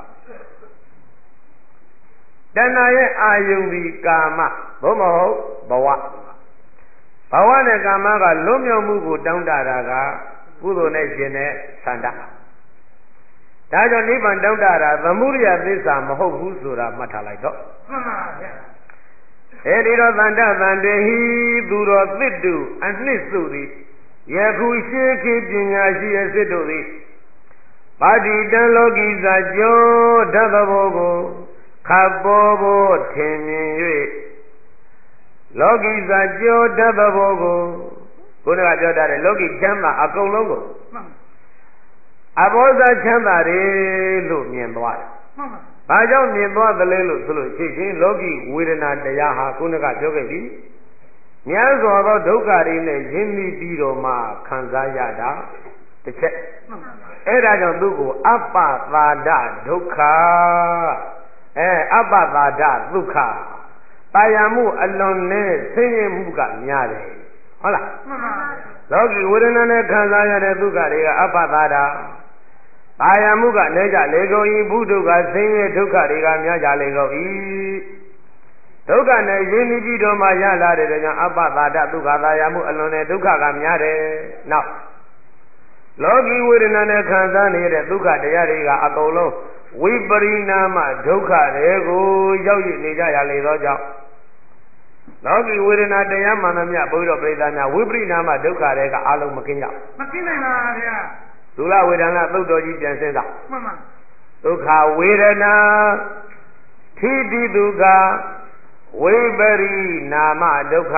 တဏှာရဲ့အာယုန်ဒီကာမဘုမဟုတ်ဘဝဘဝနဲ့ကာမကလွတ်မြောက်မှုကိုတောင်းတတာကကုသိုလ်နဲ့ရှင်တဲ့ဆန္ဒဒါကြောင့်နိဗ္ဗာန်တောင်းတတာသမုဒိယသစ္စာမဟုတ်ဘူးဆိုတာမှတ်ထားလိုက်တော့မှန်ပါဗျာအဲဒီတော့သန္တသန္တေဟိသူတော်သစ်တုအနှစ်စုသည်ယခုရှိခေပညာရှိရဲ့စစ်တို့သည်ပါတိတံလောကီစာကြောဓာတ်သဘောကိုခပ်ပေါ်ပေါ်ထင်မြင်၍လောကီစာကြောဓာတ်သဘောကိုခုနကပြောထားတဲ့လောကီချမ်းသာအကုန်လုံးကိုအဘောဇာချမ်းသာတယ်လို့မြင်သွားတယ်မှန်ပါဘာကြောင့်မြင်သွားသလဲလို့ဆိုလို့ရှိရင်လောကီဝေဒနာတရားဟာခုနကပြောခဲ့ပြီများစွာသောဒုက္ခတွေနဲ့ရင်းနှီးပြီးတော့မှခံစားရတာတစ်ချက်အဲ့ဒါကြောင့်သူ့ကိုအပ္ပသာဒဒုက္ခအဲအပ္ပသာဒဒုက္ခတာယာမှုအလွန်နဲ့ဆင်းရဲမှုကများတယ်ဟုတ်လားမှန်ပါလောကီဝေဒနာနဲ့ခံစားရတဲ့ဒုက္ခတွေကအပ္ပသာဒတာယာမှုကနေကြလေကုန်၏ဘုဒ္ဓကဆင်းရဲဒုက္ခတွေကများကြလေကုန်၏ဒုက္ခနဲ့ရင်းနှီးပြီးတော့မှရလာတဲ့ကြောင့်အပ္ပသာဒဒုက္ခတာယာမှုအလွန်နဲ့ဒုက္ခကများတယ်နောက်လောကီဝေဒနာနဲ့ခံစားနေတဲ့ဒုက္ခတရားတွေကအကုန်လုံးဝိပရိနာမဒုက္ခတွေကိုရောက်ရနေကြရလေသောကြောင့်လောကီဝေဒနာတရားမှန်သမျှဘုရားပြိဿများဝိပရိနာမဒုက္ခတွေကအလုံးမကင်းကြမကင်းနိုင်ပါဗျာသုလဝေဒနာသုတ်တော်ကြီးပြန်စဉ်းစားမှန်ပါဒုက္ခဝေဒနာထိတိဒုက္ခဝိပရိနာမဒုက္ခ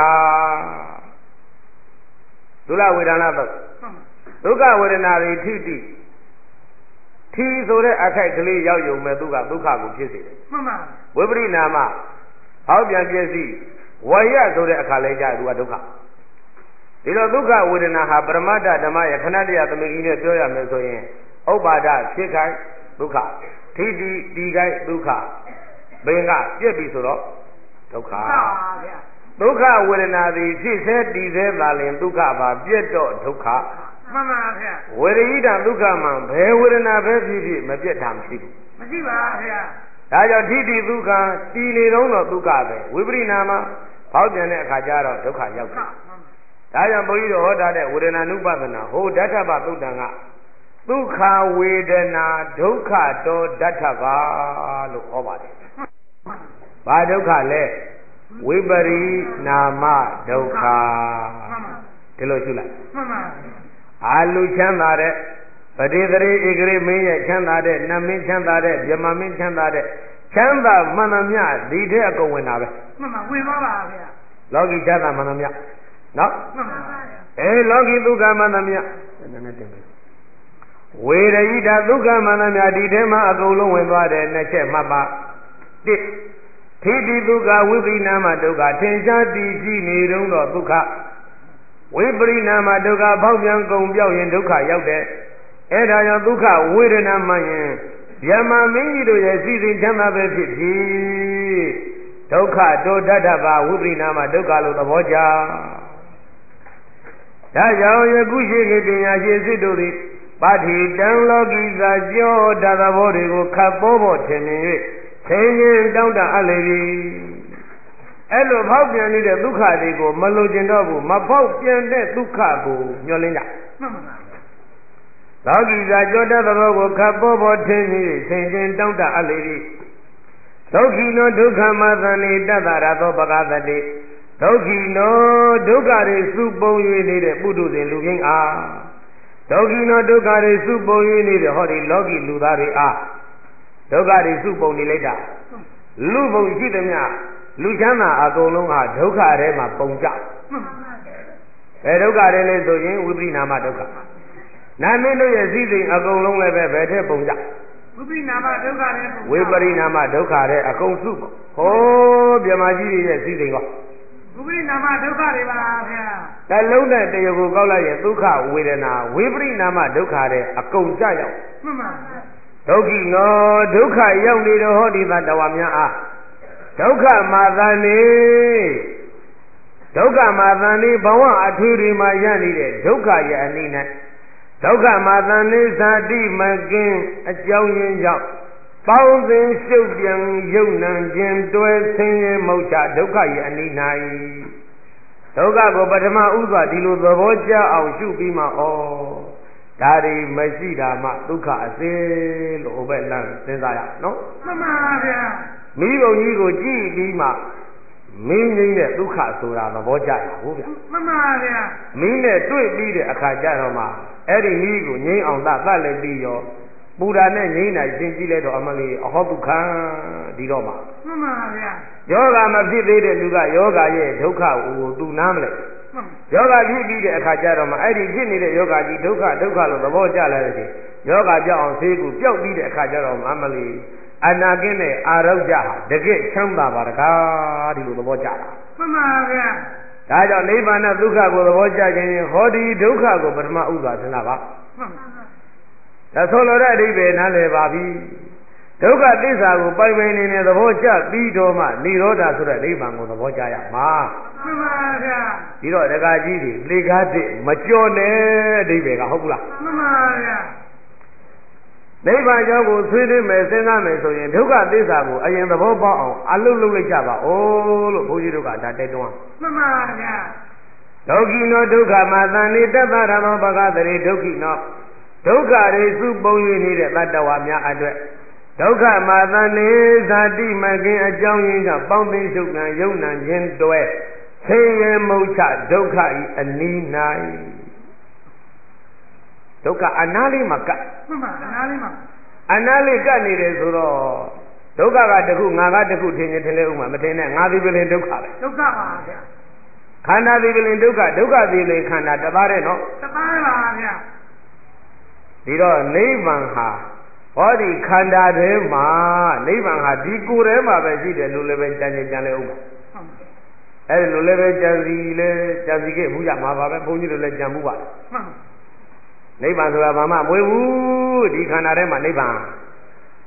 သုလဝေဒနာသုတ်ဒုက္ခဝေဒနာတွေထိတိထီဆိုတဲ့အခိုက်ကလေးရောက်ယုံမဲ့သူကဒုက္ခကိုဖြစ်စေတယ်မှန်ပါဝိပရိနာမဟောက်ပြန်ပြည့်စည်ဝရဆိုတဲ့အခါလေးကြသူကဒုက္ခဒီလိုဒုက္ခဝေဒနာဟာပရမတ္တဓမ္မရဲ့ခဏတရသမီးကြီးနဲ့ပြောရမယ်ဆိုရင်ဥပ္ပါဒဖြစ်ခိုက်ဒုက္ခထိတိတီခိုက်ဒုက္ခဘင်ကပြက်ပြီဆိုတော့ဒုက္ခမှန်ပါဗျာဒုက္ခဝေဒနာသည်ဖြစ်စေတည်စေသာလင်ဒုက္ခပါပြက်တော့ဒုက္ခမှန်ပါဗျာဝေရိဒဒုက္ခမှဘယ်ဝေဒနာပဲဖြစ်ဖြစ်မပြက်တာမရှိဘူးမရှိပါဗျာဒါကြောင့်ထိတိဒုက္ခတည်နေတော့ဒုက္ခပဲဝိပရိနာမှာပေါက်ပြန်တဲ့အခါကျတော့ဒုက္ခရောက်တယ်ဒါကြောင့်ဘုန်းကြီးတို့ဟောထားတဲ့ဝေဒနာနုပဒနာဟိုဓဋ္ဌပသုတ်တံကဒုက္ခဝေဒနာဒုက္ခတောဓဋ္ဌပါလို့ဟောပါတယ်ဘာဒုက္ခလဲဝိပရိနာမဒုက္ခဒီလိုရှုလိုက်မှန်ပါအာလူချမ်းသာတဲ့ပတိသရေဧကရေမင်းရဲ့ချမ်းသာတဲ့နတ်မင်းချမ်းသာတဲ့ဗြဟ္မာမင်းချမ်းသာတဲ့ချမ်းသာမှန်သမျှဒီတဲ့အကုန်ဝင်တာပဲမှန်ပါဝင်ပါပါဗျာလောကီချမ်းသာမှန်သမျှနော်မှန်ပါဗျာအဲလောကီဒုက္ခမှန်သမျှနည်းနည်းတင်မယ်ဝေရိဒဒုက္ခမှန်သမျှဒီထဲမှာအကုန်လုံးဝင်သွားတယ်နှစ်ချက်မှတ်ပါတစ်ထိတိဒုက္ခဝိပရိနာမဒုက္ခထင်ရှားတည်ရှိနေတော့ဒုက္ခဝိပရိနာမဒုက္ခပေါက်ပြန်ကုန်ပြောက်ရင်ဒုက္ခရောက်တယ်အဲဒါကြောင့်ဒုက္ခဝေဒနာမှရင်ဗျမမင်းကြီးတို့ရဲ့စီစဉ်ချမ်းသာပဲဖြစ်ဖြစ်ဒုက္ခတောဓဋ္ဌပါဝိပရိနာမဒုက္ခလို့သဘောကျဒါကြောင့်ယခုရှိခေပညာရှိစစ်တို့သည်ပါဠိတံလောကီသာကြောဓာသဘောတွေကိုခတ်ပေါ်ပေါ်ထင်မြင်၍ဆင်းရဲတောင်းတအပ်လေပြီအဲ့လိုဖောက်ပြန်နေတဲ့ဒုက္ခတွေကိုမလိုချင်တော့ဘူးမဖောက်ပြန်တဲ့ဒုက္ခကိုညှော်လင်းကြမှန်ပါလောကီသာကြောတတ်သဘောကိုခပ်ပေါ်ပေါ်ထင်းပြီးဆင်ခြင်တောင်းတအပ်လေသည်ဒုက္ခိနောဒုက္ခမသနေတတ္တရသောပကသတိဒုက္ခိနောဒုက္ခတွေစုပုံ၍နေတဲ့ပုထုဇဉ်လူရင်းအားဒုက္ခိနောဒုက္ခတွေစုပုံ၍နေတဲ့ဟောဒီလောကီလူသားတွေအားဒုက္ခတွေစုပုံနေလိုက်တာလူပုံရှိသမျှလူချမ်းသာအကုန်လုံးဟာဒုက္ခထဲမှာပုံကြမှန်ပါဘယ်ဒုက္ခတွေလဲဆိုရင်ဝိပရိနာမဒုက္ခနာမင်းတို့ရဲ့စည်းစိမ်အကုန်လုံးလည်းပဲဘယ်ထဲပုံကြဝိပရိနာမဒုက္ခတဲ့ဝိပရိနာမဒုက္ခတဲ့အကုန်စုဟောမြမကြီးရဲ့စည်းစိမ်ကောဝိပရိနာမဒုက္ခတွေပါဗျာတလုံးနဲ့တရကိုကောက်လိုက်ရင်ဒုက္ခဝေဒနာဝိပရိနာမဒုက္ခတဲ့အကုန်ကြရောက်မှန်ပါဒုက္ခိနောဒုက္ခရောက်နေတော့ဟောဒီသတ္တဝါများအားဒုက္ခမာသန်နေဒုက္ခမာသန်နေဘဝအထွေတွေမှာရနေတဲ့ဒုက္ခရဲ့အနည်းနဲ့ဒုက္ခမာသန်နေဇာတိမကင်းအကြောင်းရင်းကြောင့်ပေါင်းစဉ်ရှုပ်ပြန်ယုံနံခြင်းတွဲဆင်းရဲမုတ်ချဒုက္ခရဲ့အနည်း၌ဒုက္ခကိုပထမဥစွာဒီလိုသဘောကျအောင်ရှုပြီးမှဩဒါတွေမရှိတာမှဒုက္ခအစေလို့ဟိုဘက်လမ်းစဉ်းစားရနော်မှန်ပါဗျာမိဘုံကြီးကိုကြည့်ပြီးမှမင်းငိမ့်တဲ့ဒုက္ခဆိုတာသဘောကျတာဟုတ်ဗျာမှန်ပါဗျာမင်းနဲ့တွေ့ပြီးတဲ့အခါကျတော့မှအဲ့ဒီမိကိုငိမ့်အောင်သတ်သတ်လိုက်ပြီးရောပူတာနဲ့ငိမ့်နိုင်ရှင်းကြည့်လိုက်တော့အမလေးအဟောဒုက္ခဒီတော့မှမှန်ပါဗျာယောဂမဖြစ်သေးတဲ့လူကယောဂရဲ့ဒုက္ခကိုသူနားမလဲမှန်ယောဂဖြစ်ပြီးတဲ့အခါကျတော့မှအဲ့ဒီဖြစ်နေတဲ့ယောဂကြီးဒုက္ခဒုက္ခလို့သဘောကျလာတဲ့ချိန်ယောဂကြောက်အောင်ဆေးကူပျောက်ပြီးတဲ့အခါကျတော့အမလေးအနာကင်းတဲ့အာရုံကြဟာတကယ်ချမ်းသာပါတကားဒီလိုသဘောကျတာမှန်ပါဗျာဒါကြောင့်နိဗ္ဗာန်နဲ့ဒုက္ခကိုသဘောကျခြင်းဟောဒီဒုက္ခကိုပထမဥစွာသင်တာပါမှန်ဒါဆိုလိုတဲ့အဓိပ္ပာယ်နားလည်ပါပြီဒုက္ခသစ္စာကိုပိုင်ပိုင်နေနေသဘောကျပြီးတော့မှនិရောဓဆိုတဲ့နိဗ္ဗာန်ကိုသဘောကျရမှာမှန်ပါဗျာဒီတော့ဒကာကြီးတွေလေကားတဲ့မကြော်နဲ့အဓိပ္ပာယ်ကဟုတ်ဘူးလားမှန်ပါဗျာနိဗ္ဗာန်ကြောင့်ကိုဆွေးနွေးမယ်စဉ်းစားမယ်ဆိုရင်ဒုက္ခသစ္စာကိုအရင်သဘောပေါက်အောင်အလုတ်လုတ်လိုက်ကြပါဦးလို့ဘုန်းကြီးတို့ကဒါတိုက်တွန်းမှန်ပါဗျာဒုက္ခိနောဒုက္ခမှာသံနေတတ္တရသောဘဂသရေဒုက္ခိနောဒုက္ခတွေစုပုံ၍နေတဲ့တတ္တဝါများအတွက်ဒုက္ခမှာသံနေဇာတိမကင်းအကြောင်းရင်းကြောင့်ပေါင်းသိရှုပ်ခံယုံနံခြင်းတွဲဆင်းရဲမုတ်ချဒုက္ခဤအနီး၌ဒုက္ခအနာလေးမှာကပ်မှန်ပါအနာလေးမှာအနာလေးကပ်နေတယ်ဆိုတော့ဒုက္ခကတခုငါကတခုထင်ရင်ထင်လေဥမှာမထင်နဲ့ငါသည်ပင်ဒုက္ခပဲဒုက္ခပါဗျာခန္ဓာသည်ပင်ဒုက္ခဒုက္ခသည်ပင်ခန္ဓာတသားတဲ့နော်တသားပါဗျာဒီတော့နိဗ္ဗာန်ဟာဟောဒီခန္ဓာထဲမှာနိဗ္ဗာန်ဟာဒီကိုယ်ထဲမှာပဲရှိတယ်လို့လည်းပဲကြံကြံကြံလေဥမှာအဲ့ဒီလိုလည်းပဲကြံစီလဲကြံစီခဲ့မှုကြမှာပါပဲဘုန်းကြီးတို့လည်းကြံမှုပါတယ်မှန်နိဗ္ဗာန်ဆိုတာဘာမှမဝေးဘူးဒီခန္ဓာထဲမှာနိဗ္ဗာန်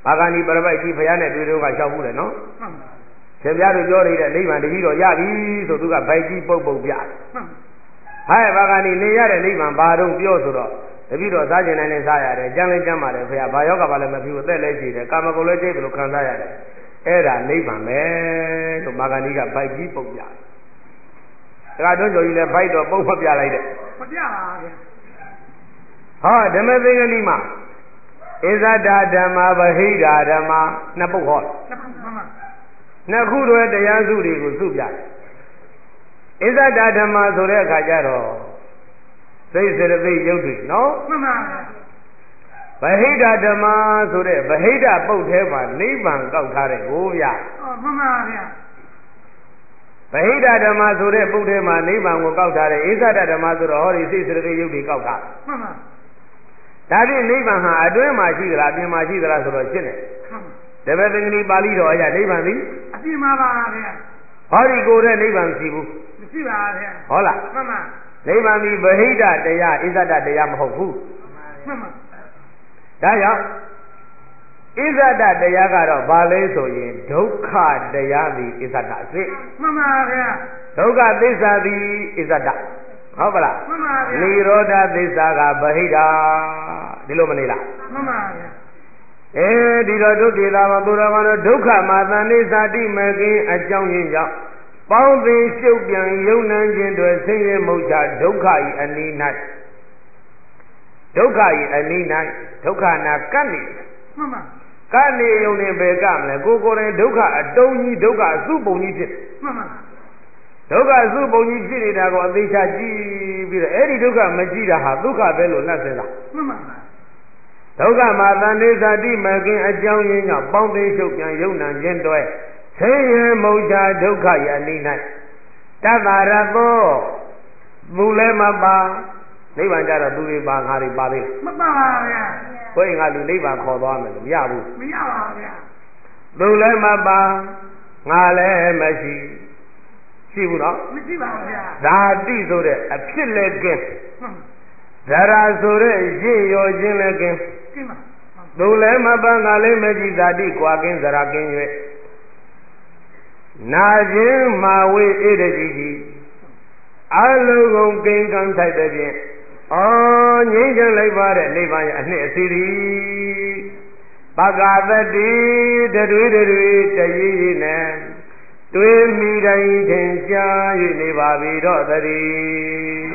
ဘာဂဏီပရပိုက်ကြီးဘုရားနဲ့တွေ့တော့ကလျှောက်မှုတယ်နော်ရှင်ပြတို့ပြောနေတဲ့နိဗ္ဗာန်တကြီးတော့ရပြီဆိုသူကဗိုက်ကြီးပုတ်ပုတ်ပြတယ်ဟဲ့ဘာဂဏီနေရတဲ့နိဗ္ဗာန်ဘာတော့ပြောဆိုတော့တပည့်တော်စားကျင်နိုင်နေစားရတယ်ကြမ်းလဲကြမ်းပါတယ်ဘုရားဘာယောဂဘာလည်းမဖြစ်ဘူးအသက်လည်းရှိတယ်ကာမဂုဏ်လည်းကျိတ်တယ်လို့ခံစားရတယ်အဲ့ဒါနိဗ္ဗာန်ပဲလို့မာဂဏီကဗိုက်ကြီးပုတ်ပြတယ်ဒါကတော့ကျော်ကြီးလည်းဗိုက်တော့ပုတ်ဖက်ပြလိုက်တယ်မပြပါဗျာဟောဓမ္မသင်္ကတိမှာဣဇဒဓမ္မဗဟိဒဓမ္မနှစ်ပုတ်ဟောနှစ်ပုတ်မှန်ပါနှစ်ခုတွဲတရားစုတွေကိုစုပြတယ်ဣဇဒဓမ္မဆိုတဲ့အခါကျတော့သိစေတသိက်ရုပ်တွေနော်မှန်ပါဗျာဗဟိဒဓမ္မဆိုတဲ့ဗဟိဒပုတ်ထဲမှာနိဗ္ဗာန်ကောက်ထားတဲ့ကိုဗျာအော်မှန်ပါဗျာဗဟိတဓမ္မဆိုတဲ့ပုဒ်ထဲမှာနိဗ္ဗာန်ကိုကောက်ထားတယ်ဣဇဒဓမ္မဆိုတော့ဟောဒီစိတ်စရတိယုတ်တွေကောက်ထားမှန်ပါဒါဖြင့်နိဗ္ဗာန်ဟာအတွင်းမှာရှိသလားအပြင်မှာရှိသလားဆိုတော့ရှင်းတယ်တပည့်သင်္ကနီပါဠိတော်အရနိဗ္ဗာန်သည်အပြင်မှာပါဗျာဟောဒီကိုယ်တဲ့နိဗ္ဗာန်မရှိဘူးမရှိပါဗျာဟုတ်လားမှန်ပါနိဗ္ဗာန်သည်ဗဟိတတရားဣဇဒတရားမဟုတ်ဘူးမှန်ပါဒါကြောင့်ဣဇဒတရားကတော့ဘာလဲဆိုရင်ဒုက္ခတရားသည်ဣဇဒအစစ်မှန်ပါဗျာဒုက္ခသစ္စာသည်ဣဇဒဟုတ်ပါလားမှန်ပါဗျာနိရောဓသစ္စာကဗဟိတဒီလိုမနေလားမှန်ပါဗျာအဲဒီတော့ဒုတိယမှာသူတော်ကတော့ဒုက္ခမှာသန္တိဇာတိမကင်းအကြောင်းရင်းကြောင့်ပေါင်းသိရှုပ်ပြန်ယုံနှံခြင်းတွေဆင်းရဲမုတ်ချဒုက္ခဤအနိ၌ဒုက္ခဤအနိ၌ဒုက္ခနာကပ်နေမှန်ပါကနေယုံနေပဲကမလဲကိုကိုယ်တိုင်ဒုက္ခအတုံးကြီးဒုက္ခအစုပုံကြီးဖြစ်မှန်ပါဒုက္ခအစုပုံကြီးဖြစ်နေတာကိုအသေးချာကြည့်ပြီးတော့အဲ့ဒီဒုက္ခမကြည့်တာဟာဒုက္ခပဲလို့နှက်စင်တာမှန်ပါဒုက္ခမှာသန္တိဇာတိမကင်းအကြောင်းရင်းကြောင့်ပေါင်းသိချုပ်ပြန်ယုံနာခြင်းတွဲဆင်းရဲမုတ်ချဒုက္ခယအနိ၌တတ္တရသောသူလည်းမပါနိဗ္ဗာန်ကြတော့သူတွေပါငါတွေပါသေးမပါပါဗျာဘယ်ငါလူနိဗ္ဗာန်ခေါ်သွားမယ်လို့မရဘူးမရပါဗျာသူလည်းမပါငါလည်းမရှိရှိဘူးနော်မရှိပါဘူးဗျာဓာတိဆိုတဲ့အဖြစ်လည်းကင်းဇရာဆိုတဲ့ရင့်ရောခြင်းလည်းကင်းကင်းပါသူလည်းမပါငါလည်းမရှိဓာတိကွာကင်းဇရာကင်း၍နာခြင်းမာဝေဣတတိကြီးအလုံးကုန်ကင်းကံထိုက်တဲ့ဖြင့်အော်ငြိမ်းချမ်းလိုက်ပါတဲ့နိဗ္ဗာန်ရဲ့အနှစ်အစီဒီပကာသတိတတွေတွေတရေရေနဲ့တွေးမိတိုင်းထင်ရှား၍နေပါပြီတော့တည်း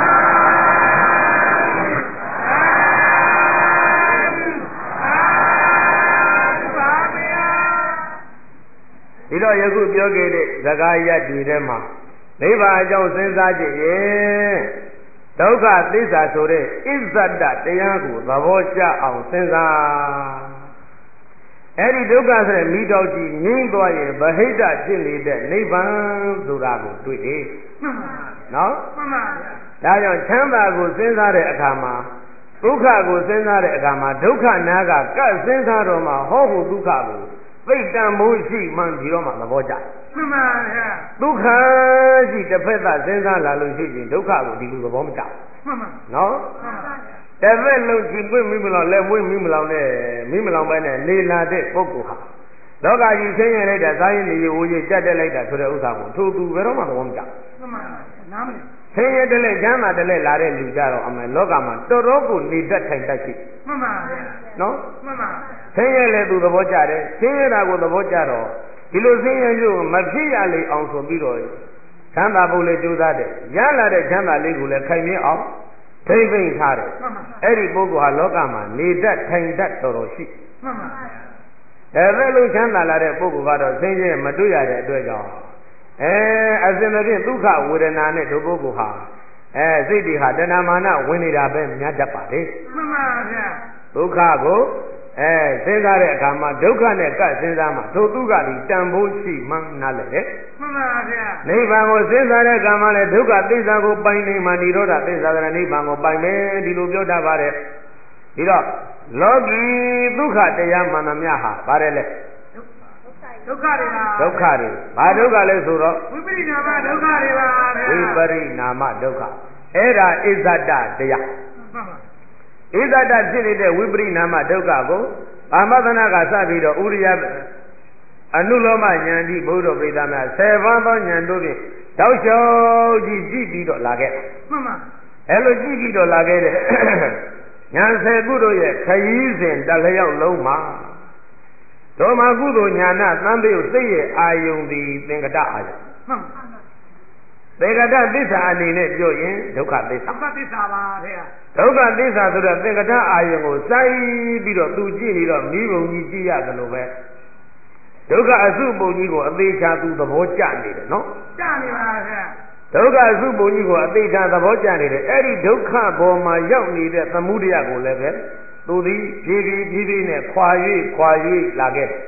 ဒီတော့ယခုပြောခဲ့တဲ့ဇဂာယတ်တွေထဲမှာနိဗ္ဗာန်အကြောင်းစဉ်းစားကြည့်ရင်ဒုက္ခသစ္စာဆိုတဲ့ဣဇဒတရားကိုသဘောကျအောင်စဉ်းစားအဲ့ဒီဒုက္ခဆိုတဲ့မိတော်ကြီးငြိမ့်သွားရင်ဗဟိတဖြစ်နေတဲ့နိဗ္ဗာန်ဆိုတာကိုတွေ့တယ်နော်မှန်ပါဗျာဒါကြောင့်ချမ်းသာကိုစဉ်းစားတဲ့အခါမှာဒုက္ခကိုစဉ်းစားတဲ့အခါမှာဒုက္ခနာကကတ်စဉ်းစားတော့မှဟောဖို့ဒုက္ခကိုသိတန်မိုးရှိမှန်ပြီးတော့မှသဘောကျမှန်ပါဗျာဒုက္ခရှိတစ်ဖက်သက်စဉ်းစားလာလို့ရှိရင်ဒုက္ခကိုဒီလိုသဘောမကျမှန်ပါနော်မှန်ပါတစ်ဖက်လုံးကြည့်ပွင့်မိမလောင်လက်ပွင့်မိမလောင်နဲ့မိမလောင်ပဲနဲ့နေလာတဲ့ပုဂ္ဂိုလ်ဟာလောကကြီးဆင်းရဲလိုက်တာစားရင်နေရဝေးကြက်တက်လိုက်တာဆိုတဲ့ဥစ္စာကိုထိုသူဘယ်တော့မှသဘောမကျမှန်ပါနားမလဲဆင်းရဲတဲ့လက်ချမ်းသာတဲ့လက်လာတဲ့လူကြတော့အမေလောကမှာတော်တော်ကိုနေတတ်ထိုင်တတ်ရှိမှန်ပါဗျာနော်မှန်ပါဆင်းရဲလေသူသဘောကျတယ်ဆင်းရဲတာကိုသဘောကျတော့ဒီလိုဆင်းရဲမျိုးမဖြစ်ရလေအောင်ဆိုပြီးတော့ချမ်းသာဖို့လေကြိုးစားတယ်ရလာတဲ့ချမ်းသာလေးကိုလည်းခိုင်မြဲအောင်ထိမ့်သိမ့်ထားတယ်အဲ့ဒီပုဂ္ဂိုလ်ဟာလောကမှာနေတတ်ထိုင်တတ်တော်တော်ရှိမှန်ပါဒါပဲလို့ချမ်းသာလာတဲ့ပုဂ္ဂိုလ်ကတော့ဆင်းရဲမတွေ့ရတဲ့အတွက်ကြောင့်အဲအစဉ်မပြည့်ဒုက္ခဝေဒနာနဲ့ဒုပုဂ္ဂိုလ်ဟာအဲစိတ်တွေဟာတဏမာနဝင်နေတာပဲများတတ်ပါလေမှန်ပါဗျာဒုက္ခကိုအဲစဉ်းစားတဲ့အခါမှာဒုက္ခနဲ့ကပ်စဉ်းစားမှသို့သူကဒီတန်ဖိုးရှိမှန်းနားလည်တယ်မှန်ပါဗျာနိဗ္ဗာန်ကိုစဉ်းစားတဲ့အခါမှာလည်းဒုက္ခသစ္စာကိုပိုင်နေမှនិရောဓသစ္စာကနိဗ္ဗာန်ကိုပိုင်မယ်ဒီလိုပြောတတ်ပါတယ်ဒီတော့လောကီဒုက္ခတရားမှန်သမျှဟာပါတယ်လေဒုက္ခတွေပါဒုက္ခတွေဘာဒုက္ခလဲဆိုတော့ဝိပရိနာမဒုက္ခတွေပါဗျာဝိပရိနာမဒုက္ခအဲ့ဒါဣဇဒတရားမှန်ပါဣဇဒဖြစ်နေတဲ့ဝိပရိနာမဒုက္ခကိုအာမသနာကစပြီးတော့ဥရိယအနုလောမဉာဏ်ဒီဘုရားပရိသတ်များဆယ်ပါးသောဉာဏ်တို့ဖြင့်တောက်လျှောက်ကြည့်ကြည့်ပြီးတော့လာခဲ့မှန်ပါအဲ့လိုကြည့်ပြီးတော့လာခဲ့တဲ့ဉာဏ်ဆယ်ခုတို့ရဲ့ခရီးစဉ်တလျောက်လုံးမှာဒုမကုသိုလ်ဉာဏသံပေစိတ်ရဲ့အာယုန်သည်သင်္ကတအာယုန်မှန်ပါသင်္ကတသစ္စာအနေနဲ့ပြောရင်ဒုက္ခသစ္စာဒုက္ခသစ္စာပါဗျာဒုက္ခသစ္စာဆိုတော့သင်္ကတအာယုန်ကိုစိုက်ပြီးတော့သူကြည့်နေတော့မိဘုံကြီးကြည့်ရတယ်လို့ပဲဒုက္ခအစုပုံကြီးကိုအသေးချာသူသဘောကျနေတယ်နော်ကျနေပါဗျာဒုက္ခအစုပုံကြီးကိုအသေးချာသဘောကျနေတယ်အဲ့ဒီဒုက္ခဘောမှာရောက်နေတဲ့သမုဒယကိုလည်းပဲသူသည်ဖြည်းဖြည်းဖြည်းဖြည်းနဲ့ခွာ၍ခွာ၍လာခဲ့တယ်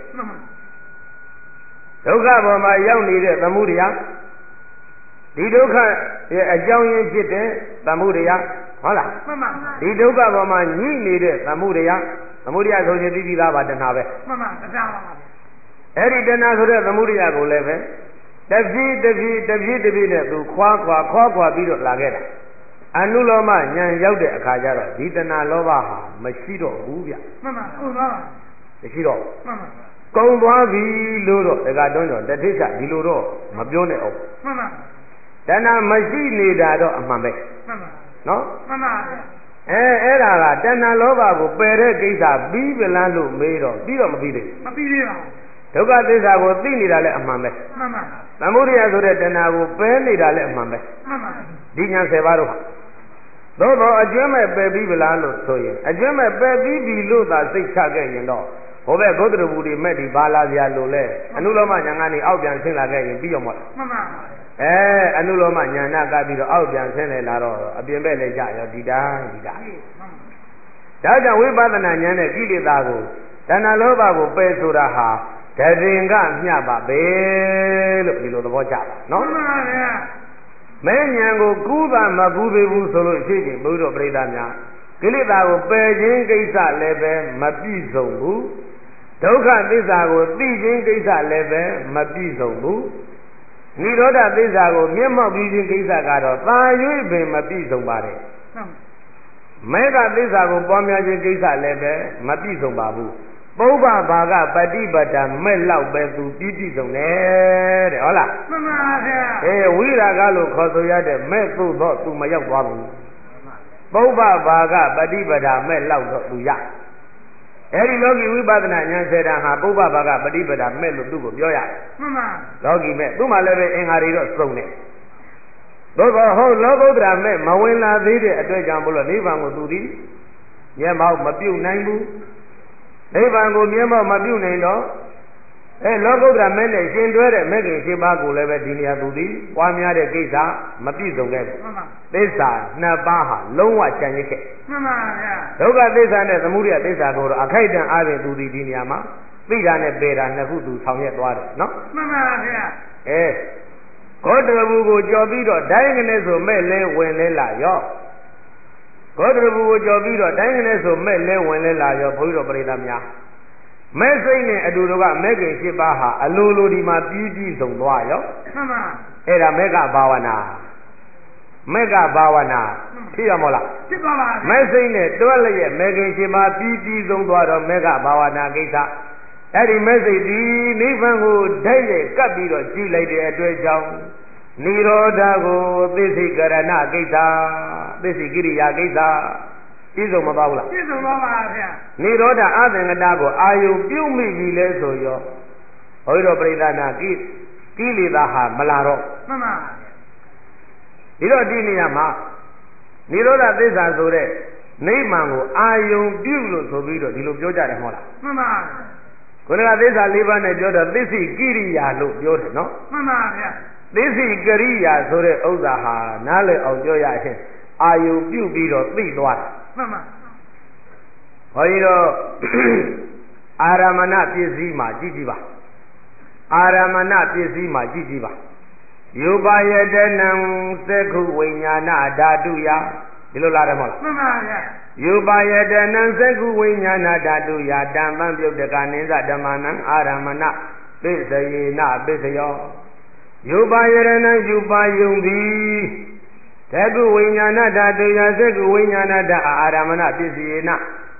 ဒုက္ခဘောမှာရောက်နေတဲ့သမုဒယဒီဒုက္ခရဲ့အကြောင်းရင်းဖြစ်တဲ့သမုဒယဟုတ်လားမှန်ပါဒီဒုက္ခဘောမှာညှိနေတဲ့သမုဒယသမုဒယဆိုရင်သိပြီးသားပါတဏှာပဲမှန်ပါတဏှာပါအဲ့ဒီတဏှာဆိုတဲ့သမုဒယကိုလည်းပဲတဖြည်းတဖြည်းတဖြည်းတဖြည်းနဲ့သူခွာခွာခွာခွာပြီးတော့လာခဲ့တာအနုလောမဉာဏ်ရောက်တဲ့အခါကျတော့ဒီတဏှာလောဘဟာမရှိတော့ဘူးဗျမှန်ပါဟုတ်ပါမရှိတော့မှန်ပါကုံသွားပြီလို့တော့ဒကာတွန်းကျော်တထိချဒီလိုတော့မပြောနဲ့အောင်မှန်ပါတဏှာမရှိနေတာတော့အမှန်ပဲမှန်ပါနော်မှန်ပါအဲအဲ့ဒါကတဏှာလောဘကိုပယ်တဲ့ကိစ္စပြီးပလားလို့မေးတော့ပြီးတော့မပြီးသေးဘူးမပြီးသေးပါဘူးဒုက္ခသစ္စာကိုသိနေတာလည်းအမှန်ပဲမှန်ပါသမုဒယဆိုတဲ့တဏှာကိုပယ်နေတာလည်းအမှန်ပဲမှန်ပါဒီညာဆယ်ပါးတော့သို့တော့အကျွမ်းမဲ့ပယ်ပြီးပလားလို့ဆိုရင်အကျွမ်းမဲ့ပယ်ပြီးပြီလို့သာစိတ်ချခဲ့ရင်တော့ဟိုဘက်ဂုတ္တရဘူးတွေမဲ့ဒီဘာလာစရာလို့လဲအနုလောမဉာဏ်ကနေအောက်ပြန်ဆင်းလာခဲ့ရင်ပြီးရောမလားမှန်ပါအဲအနုလောမဉာဏ်နာကပြီးတော့အောက်ပြန်ဆင်းနေလာတော့အပြင်ဘက်လည်းကြရောဒီတိုင်းဒီတိုင်းဒါကြောင့်ဝိပဿနာဉာဏ်နဲ့ကိလေသာကိုတဏှာလောဘကိုပယ်ဆိုတာဟာတရင်ကမျှပါပဲလို့ဒီလိုသဘောကျပါနော်မှန်ပါဗျာမဲဉာဏ်ကိုကူးတာမကူးသေးဘူးဆိုလို့ရှိရင်ဘုရားပရိသတ်များကိလေသာကိုပယ်ခြင်းကိစ္စလည်းပဲမပြည့်စုံဘူးဒုက္ခသစ္စာကိုသိခြင်းကိစ္စလည်းပဲမပြည့်စုံဘူးနိရောဓသစ္စာကိုမျက်မှောက်ပြီးခြင်းကိစ္စကတော့သာ၍ပင်မပြည့်စုံပါတယ်မေဃသစ္စာကိုပွားများခြင်းကိစ္စလည်းပဲမပြည့်စုံပါဘူးပုဗ္ဗဘာကပฏิပတ္တမဲ့လောက်ပဲသူပြည့်ပြည့်စုံတယ်တဲ့ဟုတ်လားမှန်ပါဗျာအေးဝိရာဂလို့ခေါ်ဆိုရတဲ့မဲ့သို့တော့သူမရောက်သွားဘူးပုဗ္ဗဘာကပฏิပတ္တမဲ့လောက်တော့သူရအဲဒီလောကီဝိပဿနာဉာဏ်စေတာဟာပုဗ္ဗဘာကပฏิပဒါမဲ့လို့သူ့ကိုပြောရတယ်မှန်ပါလောကီမဲ့သူ့မှာလည်းပဲအင်္ဂါတွေတော့စုံတယ်သို့သောဟုတ်လောကုတ္တရာမဲ့မဝင်လာသေးတဲ့အတွက်ကြောင့်ဘလို့နိဗ္ဗာန်ကိုသူသည်မျက်မှောက်မပြုတ်နိုင်ဘူးနိဗ္ဗာန်ကိုမျက်မှောက်မပြုတ်နိုင်တော့အဲလောကုတ္တရာမဲ့နဲ့ရှင်တွဲတဲ့မဲ့ခင်ရှင်ပါးကိုလည်းပဲဒီနေရာသူသည်ပွားများတဲ့ကိစ္စမပြည့်စုံခဲ့ဘူးမှန်ပါသစ္စာနှစ်ပါးဟာလုံးဝကြံရစ်ခဲ့မှန်ပါဗျာဒုက္ခသစ္စာနဲ့သမုဒယသစ္စာကိုတော့အခိုက်အတန့်အားဖြင့်သူဒီဒီနေရာမှာသိတာနဲ့ပေတာနှစ်ခုသူဆောင်ရွက်သွားတယ်နော်မှန်ပါဗျာအဲဂေါတရဘူးကိုကြော်ပြီးတော့ဒိုင်းကနေဆိုမဲ့လဲဝင်လဲလာရောဂေါတရဘူးကိုကြော်ပြီးတော့ဒိုင်းကနေဆိုမဲ့လဲဝင်လဲလာရောဘုန်းကြီးတို့ပရိသတ်များမဲ့စိတ်နဲ့အတူတူကမဲ့ခင်၈ပါးဟာအလိုလိုဒီမှာပြီးပြီးဆုံးသွားရောမှန်ပါအဲ့ဒါမေဃဘာဝနာမေဃဘာဝနာဖြစ်ရမလားဖြစ်ပါပါမဲ့စိတ်နဲ့တွဲလျက်မေခင်ရှင်မှာပြီးပြီးဆုံးသွားတော့မေဃဘာဝနာကိစ္စအဲ့ဒီမဲ့စိတ်ဒီနိဗ္ဗာန်ကိုဓာတ်ရဲ့ကပ်ပြီးတော့ကြည့်လိုက်တဲ့အတွက်ကြောင့်နိရောဓကိုသိသိကရဏကိစ္စသိသိကိရိယာကိစ္စပြည့်စုံမပါဘူးလားပြည့်စုံပါပါဗျာနိရောဓအသင်္ကတကိုအာယုပြုတ်မိပြီလဲဆိုရောဘုရားတော်ပရိသနာကိကိလေသာဟာမလာတော့မှန်ပါဒီတော့ဒီနေရာမှာနိရောဓသစ္စာဆိုတဲ့နိဗ္ဗာန်ကိုအာယုပြုတ်လို့ဆိုပြီးတော့ဒီလိုပြောကြတယ်မဟုတ်လားမှန်ပါခုနကသစ္စာ၄ပါးနဲ့ပြောတော့သစ္စိကိရိယာလို့ပြောတယ်နော်မှန်ပါဗျာသစ္စိကရိယာဆိုတဲ့ဥစ္စာဟာနားလည်အောင်ပြောရရင်အာယုပြုတ်ပြီးတော့သိသွားတယ်မှန်ပါဘုန်းကြီးတို့အာရမဏပစ္စည်းမှာကြည့်ကြည့်ပါအာရမဏပစ္စည်းမှာကြည့်ကြည့်ပါယူပါယတနံသက္ခုဝိညာဏဓာတုယဒီလိုလာတယ်မဟုတ်လားမှန်ပါဗျာယူပါယတနံသက္ခုဝိညာဏဓာတုယတံပံပြုတ်တကနိသဓမ္မနံအာရမဏပစ္စယေနပစ္စယောယူပါယရဏယူပါယုံသည်သက္ခုဝိညာဏဓာတုယသက္ခုဝိညာဏဓာအာရမဏပစ္စယေန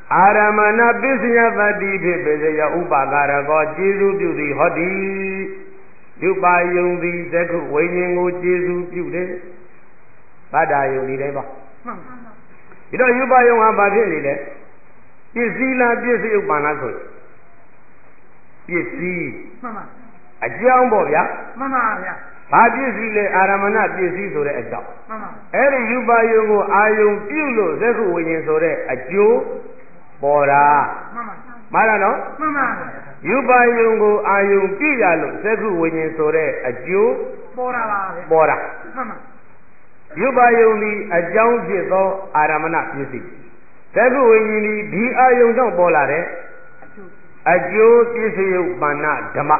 အာရမဏပစ္စယတတိဖြစ်ပေစေယဥပါကာရကောကျေစုပြုသည်ဟောတိယူပါယုံသည်သက္ခုဝိညာဉ်ကိုကျေစုပြုတယ်ဗတ္တာယုံဒီတိုင်းပါဒီတော့ယူပါယုံဟာဘာဖြစ်နေလဲပစ္စည်းလားပစ္စယုပ္ပန္နဆိုပစ္စည်းမှန်ပါအကြောင်းပေါ့ဗျာမှန်ပါဗျာဘာပစ္စည်းလဲအာရမဏပစ္စည်းဆိုတဲ့အကြောင်းမှန်ပါအဲ့ဒီယူပါယုံကိုအာယုံပြုလို့သက္ခုဝိညာဉ်ဆိုတဲ့အကျိုးပေါ်တာမှန်ပါမှန်လားနော်မှန်ပါယူပါယုံကိုအာယုံပြရလို့သက္ခုဝိညာဉ်ဆိုတဲ့အကျိုးပေါ်တာပါပဲပေါ်တာမှန်ပါယူပါယုံဒီအကြောင်းဖြစ်သောအာရမဏပစ္စည်းသက္ခုဝိညာဉ်ဒီဒီအာယုံကြောင့်ပေါ်လာတဲ့အကျိုးပစ္စယုပ္ပန္နဓမ္မ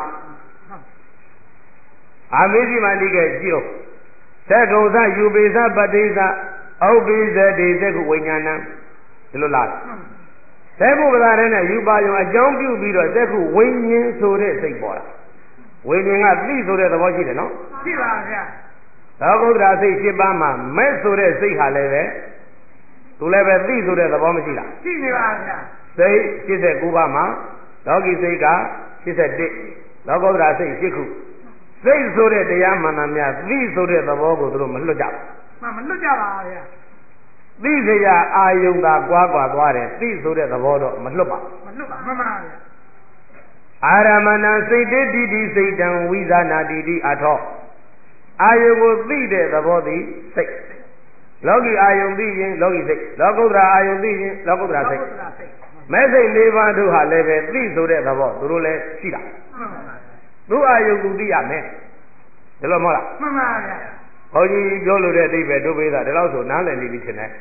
အာမေဇိမာတိကကြည့်တော့သက္ကုသယူပေသပတိသဩပိဇတိသက္ခုဝိညာဏံဒီလိုလားသက္ကုပဒါရဲနဲ့ယူပါယုံအကြောင်းပြုပြီးတော့သက္ခုဝိညာဉ်ဆိုတဲ့စိတ်ပေါ်လာဝိညာဉ်ကသိဆိုတဲ့သဘောရှိတယ်နော်ရှိပါဗျာသောကုဒ္ဒရာစိတ်၈ပါးမှာမဲ့ဆိုတဲ့စိတ်ဟာလည်းပဲသူလည်းပဲသိဆိုတဲ့သဘောမရှိလားရှိနေပါဗျာစိတ်၈၉ပါးမှာလောကီစိတ်က၈၁လောကုဒ္ဒရာစိတ်၈ခုစိတ်ဆိုတဲ့တရားမှန်တာများသိဆိုတဲ့သဘောကိုသူတို့မလွတ်ကြဘူးမလွတ်ကြပါဗျာသိစရာအာယုံသာကွာကွာသွားတယ်သိဆိုတဲ့သဘောတော့မလွတ်ပါမလွတ်ပါမှန်ပါဗျာအာရမဏစိတ်တိတိစိတ်တံဝိဇာနာတိတိအထောအာယုံကိုသိတဲ့သဘောသည်စိတ်လောကီအာယုံသိရင်လောကီစိတ်လောကုတ္တရာအာယုံသိရင်လောကုတ္တရာစိတ်မဲ့စိတ်၄ပါးတို့ဟာလည်းပဲသိဆိုတဲ့သဘောသူတို့လည်းရှိတာသူအာယုံကိုသိရမယ်ဒီလိုမဟုတ်လားမှန်ပါဗျာဘုန်းကြီးပြောလို့တဲ့အဓိပ္ပာယ်တို့ပေးတာဒီလောက်ဆိုနားလည်နေပြီထင်တယ်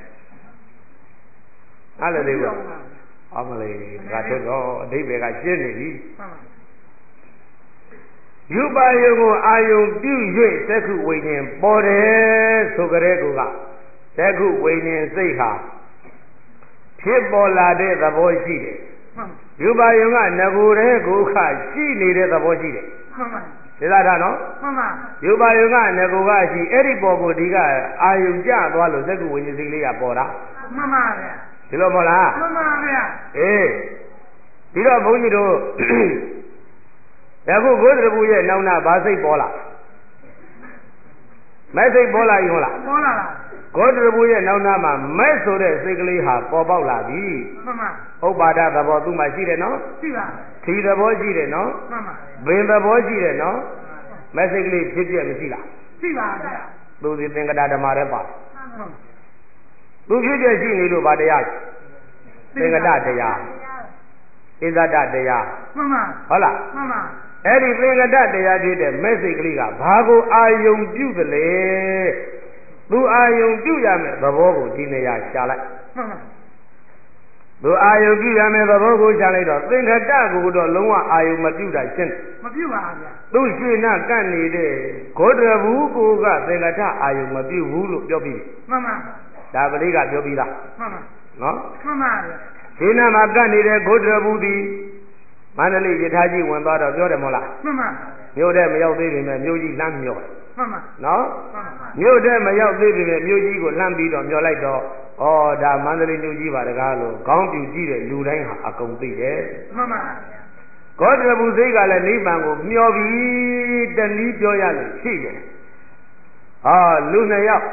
နားလည်သေးဘူးအမလေးဒါတော့အဓိပ္ပာယ်ကရှင်းနေပြီယူပါယုံကိုအာယုံပြု၍သက္ခုဝိညာဉ်ပေါ်တယ်ဆိုကြတဲ့ကောကသက္ခုဝိညာဉ်စိတ်ဟာဖြစ်ပေါ်လာတဲ့သဘောရှိတယ်ယူပါယုံကငကိုယ်တဲ့ကိုခရှိနေတဲ့သဘောရှိတယ်မှန်ပါသိလားဒါနော်မှန်ပါယူပါယုံကငကိုကရှိအဲ့ဒီပေါ်ကိုဒီကအာယုံကျသွားလို့သက္ခုဝိညာဉ်စိတ်လေးကပေါ်တာမှန်ပါဗျာဒီလိုမဟုတ်လားမှန်ပါဗျာအေးဒီတော့ဘုန်းကြီးတို့အခုဂုတရဘူးရဲ့နောက်နာဘာစိတ်ပေါ်လာမဲ့စိတ်ပေါ်လာရင်ဟုတ်လားပေါ်လာလားဂုတရဘူးရဲ့နောက်နာမှာမဲ့ဆိုတဲ့စိတ်ကလေးဟာပေါ်ပေါက်လာပြီမှန်ပါဥပ္ပါဒသဘောသူ့မှာရှိတယ်နော်ရှိပါသီသဘောရှိတယ်နော်မှန်ပါဘင်သဘောရှိတယ်နော်မဲ့စိတ်ကလေးဖြစ်ပြမရှိလားရှိပါဗျာသူဒီသင်္ကတာဓမ္မရဲပါသူဖြစ်ပြရှိနေလို့ဗာတရားသင်္ကတာတရားဣဇဒတရားမှန်ပါဟုတ်လားမှန်ပါအဲ့ဒီသင်္ကတတရားဖြစ်တဲ့မဲ့စိတ်ကလေးကဘာကိုအာယုံပြုသလဲသူအာယုံပြုရမယ်သဘောကိုဒီနေရာရှာလိုက်မှန်ပါသူအာယုံပြုရမယ်သဘောကိုရှာလိုက်တော့သင်္ကတကိုတော့လုံးဝအာယုံမပြုတာရှင်းမပြုပါဗျာသူရွှေနာကန့်နေတဲ့ဂေါတရဘူးကိုကသင်္ကတအာယုံမပြုဘူးလို့ပြောပြီးမှန်ပါဒါပရိကပြောပြီးသားမှန်ပါနော်မှန်ပါဗျာရွှေနာမှာကန့်နေတဲ့ဂေါတရဘူးဒီမန္တလေးယထာကြီးဝင်သွားတော့ပြောတယ်မဟုတ်လားမှန်ပါမြို့ထဲမရောက်သေးပေမဲ့မြို့ကြီးလှမ်းမြော့မှန်ပါနော်မြို့ထဲမရောက်သေးပေမဲ့မြို့ကြီးကိုလှမ်းပြီးတော့မြော့လိုက်တော့ဩဒါမန္တလေးမြို့ကြီးပါတကားလို့ခေါင်းပြူကြည့်တဲ့လူတိုင်းဟာအကုန်သိတယ်မှန်ပါဂေါတရဘူးစိတ်ကလည်းနိဗ္ဗာန်ကိုမျှော်ပြီးတနည်းပြောရလို့ရှိတယ်ဟာလူနှစ်ယောက်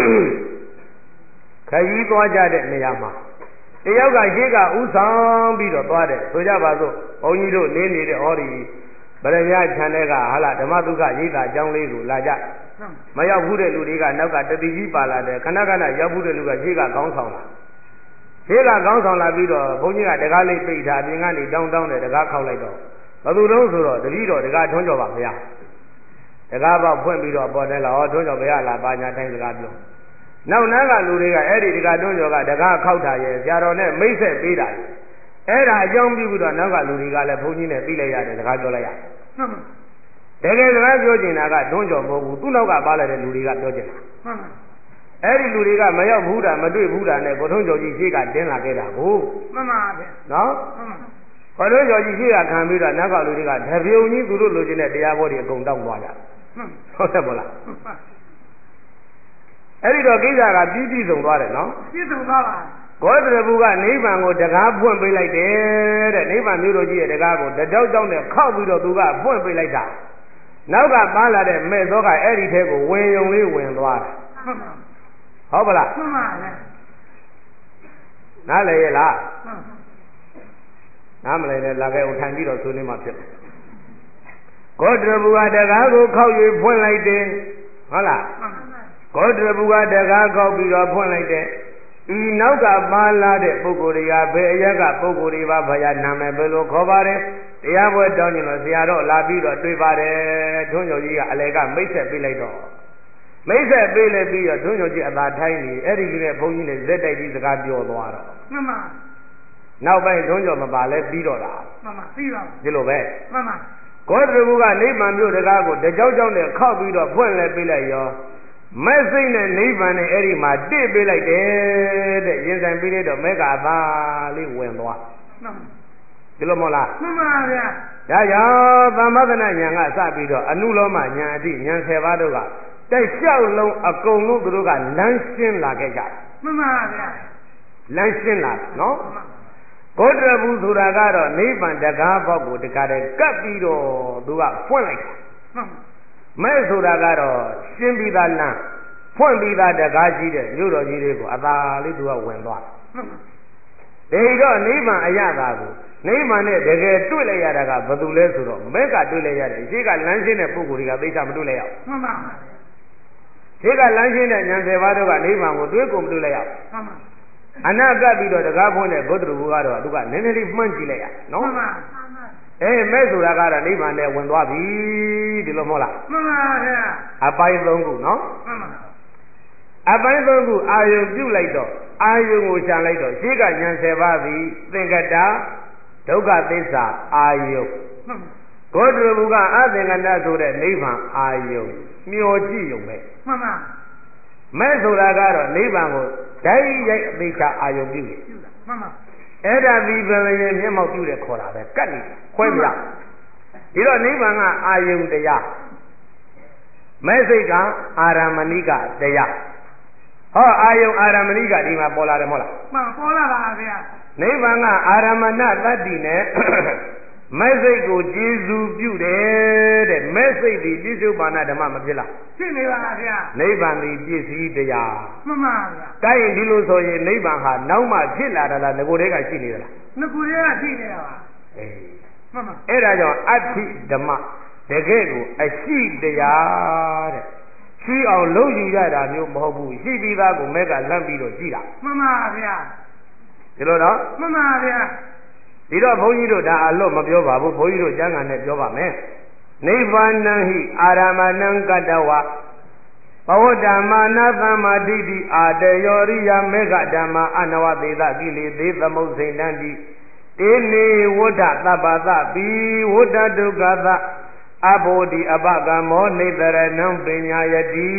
ခရီးသွားကြတဲ့နေရာမှာတယောက်ကရှေ့ကဥဆောင်ပြီးတော့သွားတယ်ဆိုကြပါစို့ဘုန်းကြီးတို့နေနေတဲ့ဟောဒီဗရမ ्या ခြံတဲ့ကဟာလာဓမ္မဒုက္ခရိပ်သာအကြောင်းလေးကိုလာကြမရောက်ဘူးတဲ့လူတွေကနောက်ကတတိကြီးပါလာတယ်ခဏခဏရောက်ဘူးတဲ့လူကရှေ့ကခေါင်းဆောင်လာရှေ့ကခေါင်းဆောင်လာပြီးတော့ဘုန်းကြီးကတကားလေးပိတ်ထားအပြင်ကနေတောင်းတောင်းတယ်တကားခောက်လိုက်တော့ဘယ်သူတော့ဆိုတော့တတိတော်တကားထွန်းကြော်ပါဗျာတကားပေါက်ဖွင့်ပြီးတော့ပေါ်တယ်လားဟောထွန်းကြော်ဗျာလာပါညာတိုင်းစကားပြောနောက်နားကလူတွေကအဲ့ဒီတကားတွန်းကျော်ကတကားခောက်တာရဲ့ဆရာတော်နဲ့မိတ်ဆက်ပေးတာအဲ့ဒါအကြောင်းပြုပြီးတော့နောက်ကလူတွေကလည်းဘုန်းကြီးနဲ့ပြီးလိုက်ရတယ်စကားပြောလိုက်ရမှန်ပါတကယ်စကားပြောကျင်တာကတွန်းကျော်မဟုတ်ဘူးသူ့နောက်ကပါလာတဲ့လူတွေကပြောကျင်တာမှန်ပါအဲ့ဒီလူတွေကမရောက်ဘူးတာမတွေ့ဘူးတာနဲ့ကိုထွန်းကျော်ကြီးရှေ့ကတင်းလာခဲ့တာကိုမှန်ပါဗျနော်မှန်ပါကိုထွန်းကျော်ကြီးရှေ့ကခံပြီးတော့နောက်ကလူတွေကတပြုံကြီးသူတို့လိုချင်တဲ့တရားဘောတွေအကုန်တောင်းသွားကြမှန်ဟုတ်တယ်မို့လားအဲ့ဒီတော့ကိစ္စကပြီးပြီးဆုံးသွားတယ်နော်ပြီးဆုံးသွားပါကောသရဘူးကနိဗ္ဗာန်ကိုတကားဖွင့်ပေးလိုက်တယ်တဲ့နိဗ္ဗာန်မြို့တော်ကြီးရဲ့တကားကိုတကြောက်ကြောက်နဲ့ခောက်ပြီးတော့သူကဖွင့်ပေးလိုက်တာနောက်ကပါလာတဲ့မဲ့သောကအဲ့ဒီထဲကိုဝင်ယုံလေးဝင်သွားတာဟုတ်ပါလားမှန်ပါဗျာနားလည်ရဲ့လားနားမလည်နဲ့လာခဲ့ဦးထိုင်ပြီးတော့ဆွေးနွေးမှဖြစ်တယ်ကောသရဘူးကတကားကိုခောက်၍ဖွင့်လိုက်တယ်ဟုတ်လားကောသရဘူးကတကားခောက်ပြီးတော့ဖွင့်လိုက်တယ်ဤနောက်ကပါလာတဲ့ပုဂ္ဂိုလ်တွေကဘယ်အရက်ကပုဂ္ဂိုလ်တွေပါဘုရားနာမည်ဘယ်လိုခေါ်ပါတယ်တရားပွဲတောင်းကြလို့ဆရာတော်လာပြီးတော့တွေ့ပါတယ်ထွန်းညိုကြီးကအလေကမိတ်ဆက်ပေးလိုက်တော့မိတ်ဆက်ပေးလိုက်ပြီးတော့ထွန်းညိုကြီးအသာထိုင်းနေအဲ့ဒီကြီးနဲ့ဘုန်းကြီးနဲ့ဇက်တိုက်ကြီးစကားပြောသွားတော့မှန်ပါနောက်ပိုင်းထွန်းညိုမပါလဲပြီးတော့လားမှန်ပါပြီးပါဒီလိုပဲမှန်ပါကောသရဘူးကနိဗ္ဗာန်မြို့တကားကိုတကြောက်ကြောက်နဲ့ခောက်ပြီးတော့ဖွင့်လဲပေးလိုက်ရောမဲ့စိတ်နဲ့နိဗ္ဗာန်နဲ့အဲ့ဒီမှာတစ်ပေးလိုက်တယ်တဲ့ရင်ဆိုင်ပြီးတော့မဲကအသာလေးဝင်သွားဒီလိုမဟုတ်လားမှန်ပါဗျာဒါကြောင့်သမ္မသနာဉာဏ်ကစပြီးတော့အနုလောမဉာဏ်အထိဉာဏ်ဆယ်ပါးတို့ကတိုက်လျှောက်လုံးအကုန်လုံးသူတို့ကလမ်းရှင်းလာခဲ့ကြတယ်မှန်ပါဗျာလမ်းရှင်းလာနော်ကောသရဘူးဆိုတာကတော့နိဗ္ဗာန်တကားဘောက်ကိုတကားတည်းကပ်ပြီးတော့သူကဖွင့်လိုက်တာမှန်မဲ့ဆိုတာကတော့ရှင်းပြီးသားလမ်းဖွင့်ပြီးသားတကားကြီးတဲ့မြို့တော်ကြီးတွေကိုအသာလေးသူကဝင်သွားတယ်ဒီတော့နိဗ္ဗာန်အရသာကိုနိဗ္ဗာန်နဲ့တကယ်တွေ့လိုက်ရတာကဘယ်သူလဲဆိုတော့မဲ့ကတွေ့လိုက်ရတယ်ရှေ့ကလမ်းရှင်းတဲ့ပုဂ္ဂိုလ်တွေကသိချမတွေ့လိုက်ရဘူးမှန်ပါရှေ့ကလမ်းရှင်းတဲ့ဉာဏ်ဆယ်ပါးတို့ကနိဗ္ဗာန်ကိုတွေ့ကုန်မတွေ့လိုက်ရဘူးမှန်ပါအနာကပ်ပြီးတော့တကားဖွင့်တဲ့ဘုဒ္ဓဘုရားတော့သူကနည်းနည်းလေးမှန်းကြည့်လိုက်ရနော်မှန်ပါအေးမဲ့ဆိုတာကတော့နိဗ္ဗာန်နဲ့ဝင်သွားပြီဒီလိုမဟုတ်လားမှန်ပါဗျာအပိုင်းသုံးခုနော်မှန်ပါအပိုင်းသုံးခုအာယုံပြုတ်လိုက်တော့အာယုံကိုရှာလိုက်တော့ရှေ့ကဉာဏ်ဆယ်ပါးသည်သင်္ကတာဒုက္ခသစ္စာအာယုံမှန်ပါကောသရဘူးကအသင်္ကတာဆိုတဲ့နိဗ္ဗာန်အာယုံမျောကြည့်ရုံပဲမှန်ပါမဲ့ဆိုတာကတော့နိဗ္ဗာန်ကိုဓာတ်ရိုက်အသေးချာအာယုံပြုတယ်မှန်ပါအဲ့ဒါဒီပင်လည်းမျက်မှောက်ပြုတယ်ခေါ်တာပဲကတ်နေခွဲမရဒီတော့နိဗ္ဗာန်ကအာယုံတရားမဲ့စိတ်ကအာရမဏိကတရားဟောအာယုံအာရမဏိကဒီမှာပေါ်လာတယ်မဟုတ်လားမှန်ပေါ်လာပါဗျာနိဗ္ဗာန်ကအာရမဏတတ္တိနဲ့မဲ့စိတ်ကိုကျေစုပြုတယ်တဲ့မဲ့စိတ်ဒီပြစ္ဆုတ်ပါဏဓမ္မမဖြစ်လားဖြစ်နေပါဗျာနိဗ္ဗာန်ဒီပြည့်စည်တရားမှန်ပါဗျာဒါရင်ဒီလိုဆိုရင်နိဗ္ဗာန်ဟာနောက်မှဖြစ်လာတာလားငကိုယ်တည်းကရှိနေသလားငကိုယ်တည်းကရှိနေတာပါအေးမှန်ပါအဲ့ဒါကြောင့်အဋ္ဌိဓမ္မတကယ်ကိုအရှိတရားတဲ့ရှိအောင်လုံးယူရတာမျိုးမဟုတ်ဘူးရှိပြီးသားကိုမဲ့ကလမ်းပြီးတော့ကြည်တာမှန်ပါဗျာဒီလိုတော့မှန်ပါဗျာဒီတော့ဘုန်းကြီးတို့ဒါအလို့မပြောပါဘူးဘုန်းကြီးတို့ကျမ်းဂန်နဲ့ပြောပါမယ်နိဗ္ဗာန်ဟိအာရမဏံကတဝဘဝဓမ္မာနာသမ္မာဒိဋ္ဌိအာတယောရိယမေဃဓမ္မာအနဝသေသကိလေသေသမုစိဏ္ဏတိတေနေဝဋ္ဌသဗ္ဗသပိဝဋ္ဌဒုက္ခသအဘောဓိအပကမောနေတရဏံပညာယတိ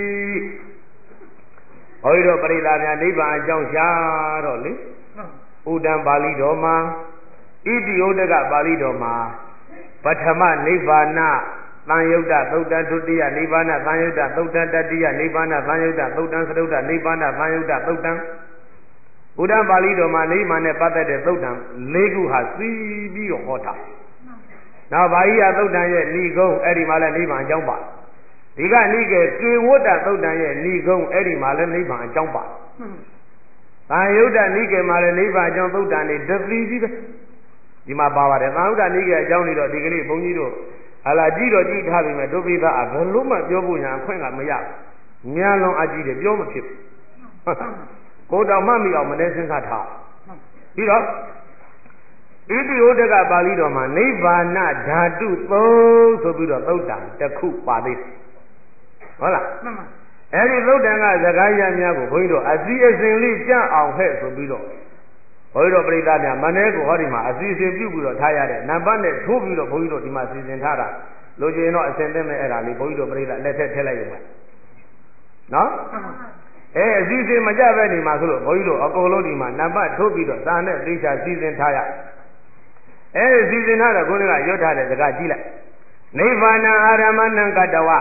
ဘုန်းကြီးတို့ပရိသတ်များနိဗ္ဗာန်အကြောင်းရှာတော့လေဥဒ္ဒံပါဠိတော်မှာဣတိယုဒကပါဠိတော်မှာပထမနိဗ္ဗာန်သံယုတ်တသုတ်တံဒုတိယနိဗ္ဗာန်သံယုတ်တသုတ်တံတတိယနိဗ္ဗာန်သံယုတ်တသုတ်တံသရုတ်တနိဗ္ဗာန်သံယုတ်တသုတ်တံဥဒ္ဒံပါဠိတော်မှာနိဗ္ဗာန်နဲ့ပတ်သက်တဲ့သုတ်တံ၄ခုဟာသိပြီးတော့ဟောတာနောက်ဘာဟိယသုတ်တံရဲ့ဏိဂုံးအဲ့ဒီမှာလည်းနိဗ္ဗာန်အကြောင်းပါဒီကနိကေကေဝတ္တသုတ်တံရဲ့ဏိဂုံးအဲ့ဒီမှာလည်းနိဗ္ဗာန်အကြောင်းပါသံယုတ်တနိကေမှာလည်းနိဗ္ဗာန်အကြောင်းသုတ်တံနေတသိကြီးပဲဒီမှာပါပါတယ်သံယုတ်တနိကေအကြောင်းနေတော့ဒီကနေ့ဘုန်းကြီးတို့အလားကြည့်တော့ကြည့်ထားပြီမဲ့ဒုပိသအဘယ်လို့မှပြောဖို့ညာအခွင့်ကမရဘူးမြန်လွန်အကြည့်တယ်ပြောမဖြစ်ဘူးကိုတော်မှမိအောင်မနေစဉ်းစားထားပြီးတော့ဣတိယုဒကပါဠိတော်မှာနိဗ္ဗာန်ဓာတုသုံးဆိုပြီးတော့သုတ်တံတစ်ခုပါသေးတယ်ဟုတ်လားမှန်ပါအဲ့ဒီသုတ်တံကစကားရများကိုဘုန်းကြီးတို့အစီအစဉ်လေးကြအောင်ဟဲ့ဆိုပြီးတော့ဘုန်းကြီးတို့ပြိဿများမနေ့ကဟောဒီမှာအစီအစဉ်ပြုပြီးတော့ထားရတဲ့နံပါတ်နဲ့ထိုးပြီးတော့ဘုန်းကြီးတို့ဒီမှာစီစဉ်ထားတာလိုချင်တော့အစဉ်သိမဲ့အဲ့ဒါလေးဘုန်းကြီးတို့ပြိဿလက်ထက်ထည့်လိုက်ရုံပဲနော်အဲအစီအစဉ်မကြပဲနေမှာဆိုလို့ဘုန်းကြီးတို့အကုန်လုံးဒီမှာနံပါတ်ထိုးပြီးတော့စာနဲ့သိချာစီစဉ်ထားရအဲဒီစီစဉ်ထားတဲ့ခုနကရွတ်ထားတဲ့စကားကြည့်လိုက်နိဗ္ဗာန်အာရမဏံကတဝ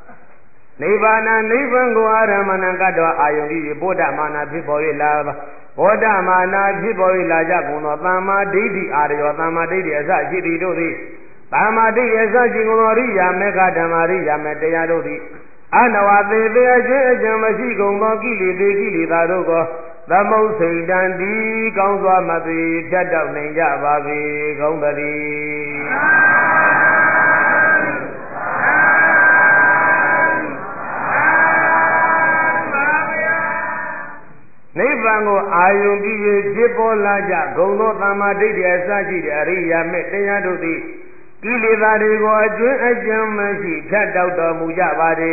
နိဗ္ဗာန်နိဗ္ဗာန်ကိုအာရမဏံကတဝအာယုန်ဤဗုဒ္ဓမာနဖြစ်ပေါ်၍လာဘောဓမာနာဖြစ်ပေါ်၍လာကြကုန်သောသမ္မာဒိဋ္ဌိအာရယောသမ္မာဒိဋ္ဌိအစရှိသည်တို့သည်သမ္မာဒိဋ္ဌိအစရှိကုန်သောရိယာမေဃဓမ္မာရိယာမေတရားတို့သည်အနဝသေသေးအခြင်းအကျံမရှိကုန်သောကိလေသာကိလေသာတို့ကိုသမုတ်စိန်တန်ဒီကောင်းစွာမသိဖြတ်တောက်နိုင်ကြပါပေကောင်းသတည်းနိဗ္ဗာန်ကိုအာယုံပြု၍ဖြစ်ပေါ်လာကြဂုံသောသမ္မာဒိဋ္ဌိအစရှိတဲ့အရိယာမေတရားတို့သည်ကိလေသာတွေကိုအကျွမ်းအကျံမရှိဖြတ်တောက်တော်မူကြပါစေ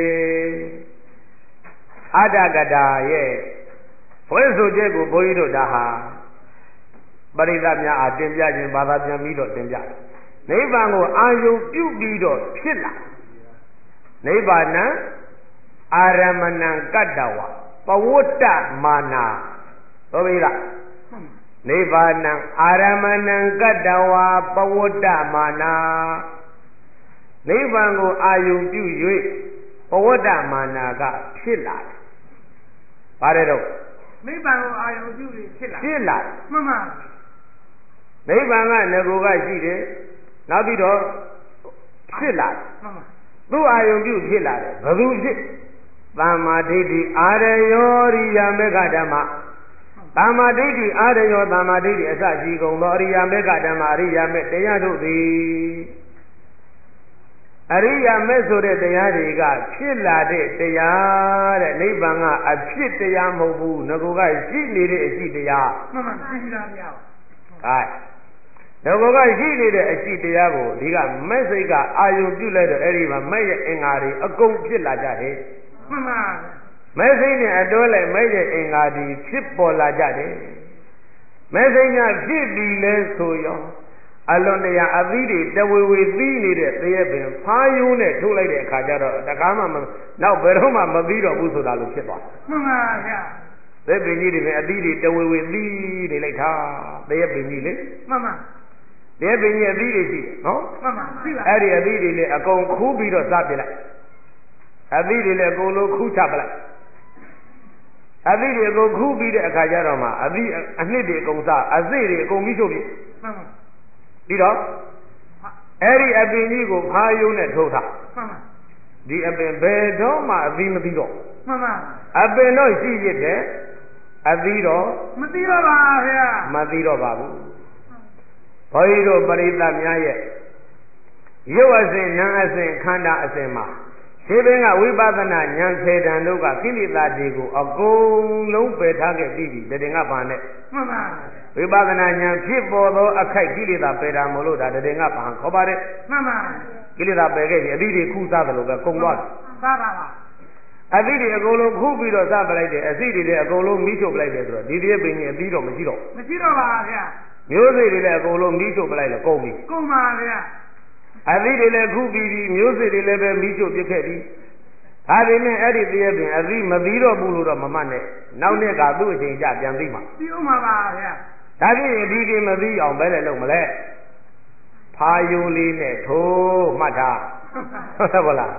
အတ္တကတာရဲ့ဘွဲဆိုချက်ကိုဘုန်းကြီးတို့ဒါဟာပရိသတ်များအားတင်ပြခြင်းဘာသာပြန်ပြီးတော့တင်ပြတယ်နိဗ္ဗာန်ကိုအာယုံပြုပြီးတော့ဖြစ်လာနိဗ္ဗာန်အာရမဏံကတ္တဝပဝတ္တမာနာဟုတ်ပြီလားနိဗ္ဗာန်အာရမဏံကတ္တဝပဝတ္တမာနာနိဗ္ဗာန်ကိုအာယုံပြု၍ပဝတ္တမာနာကဖြစ်လာတယ်ဘာလဲတော့နိဗ္ဗာန်ကိုအာယုံပြုပြီးဖြစ်လာဖြစ်လာမှန်ပါနိဗ္ဗာန်ကငကိုကရှိတယ်နောက်ပြီးတော့ဖြစ်လာမှန်ပါသူ့အာယုံပြုဖြစ်လာတယ်ဘယ်သူဖြစ်သမ္မာဒိဋ္ဌိအာရယောရိယာမေဃဓမ္မသမ္မာဒိဋ္ဌိအာရယောသမ္မာဒိဋ္ဌိအစရှိကုန်သောအရိယာမေဃဓမ္မအရိယာမေတရားတို့သည်အရိယာမေဆိုတဲ့တရားတွေကဖြစ်လာတဲ့တရားတဲ့နိဗ္ဗာန်ကအဖြစ်တရားမဟုတ်ဘူးငကိုကရှိနေတဲ့အရှိတရားမှန်မှန်သိလားဗျာဟဲ့ငကိုကရှိနေတဲ့အရှိတရားကိုဒီကမဲ့စိတ်ကအာယုံပြုလိုက်တော့အဲ့ဒီမှာမဲ့ရဲ့အင်္ဂါတွေအကုန်ဖြစ်လာကြတယ်မှန်ပါမဲ့စိတ်နဲ့အတွဲလိုက်မဲ့ရဲ့အင်္ဂါတွေဖြစ်ပေါ်လာကြတယ်မဲ့စိတ်ကဖြစ်ပြီးလဲဆိုရောအလွန်တရာအသီးတွေတဝေဝေသီးနေတဲ့သရက်ပင်ဖားယိုးနဲ့ထုတ်လိုက်တဲ့အခါကျတော့တကားမှနောက်ဘယ်တော့မှမသီးတော့ဘူးဆိုတာလို့ဖြစ်သွားမှန်ပါဗျာသရက်ပင်ကြီးတွေပဲအသီးတွေတဝေဝေသီးနေလိုက်တာသရက်ပင်ကြီးလေမှန်ပါသရက်ပင်ကြီးအသီးတွေရှိတယ်နော်မှန်ပါသိပါအဲ့ဒီအသီးတွေလည်းအကုန်ခူးပြီးတော့စားပြလိုက်အသီးတွေလည်းအကုန်လုံးခူးချပလိုက်အသီးတွေအကုန်ခူးပြီးတဲ့အခါကျတော့မှအသီးအနှစ်တွေအကုန်စားအစိတွေအကုန်ပြီးချုပ်ပြီမှန်ပါပြီးတော့အဲ့ဒီအပင်ကြီးကိုဖားယုံနဲ့ထုတ်ထားမှန်ပါဒီအပင်ဘယ်တော့မှအသီးမသိတော့မှန်ပါအပင်တော့ရှိရတဲ့အသီးတော့မသိတော့ပါဗျာမသိတော့ပါဘူးဘုန်းကြီးတို့ပရိသတ်များရဲ့ရုပ်အစဉ်နာမ်အစဉ်ခန္ဓာအစဉ်မှာရှင်းပင်ကဝိပဿနာဉာဏ်စေတံတို့ကကိလေသာတွေကိုအကုန်လုံးပယ်ထားခဲ့ပြီးပြီတည်ငါပါနဲ့မှန်ပါဝိပဿနာဉာဏ်ဖြစ်ပေါ်သောအခိုက်ကိလေသာပယ်တာမလို့ဒါတည်ငါပါခေါ်ပါတယ်မှန်ပါကိလေသာပယ်ခဲ့ပြီအသီးတွေခူးစားတယ်လို့ပဲကုန်သွားတယ်ပါပါပါအသီးတွေအကုန်လုံးခူးပြီးတော့စားပလိုက်တယ်အသီးတွေလည်းအကုန်လုံးမိချုပ်ပလိုက်တယ်ဆိုတော့ဒီတည်းပင်ကြီးအသီးတော့မရှိတော့မရှိတော့ပါဗျာမျိုးစိတ်တွေလည်းအကုန်လုံးမိချုပ်ပလိုက်လို့ကုန်ပြီကုန်ပါဗျာအသီးတွေလည်းခူးပြီးပြီမျိုးစိတ်တွေလည်းပဲမိချုပ်ပြစ်ခဲ့ပြီဒါပေမဲ့အဲ့ဒီတည်းပင်အသီးမသီးတော့ဘူးလို့တော့မမှတ်နဲ့နောက်နှစ်ကသူ့အချိန်ကျပြန်သိမှာသိအောင်ပါပါဗျာဒါဖြင့်ဒီကိမသိအောင်ပဲလေလုပ်မလဲဖာယိုလေးနဲ့ထိုးမှတ်ထားဟုတ်တယ်ဗလား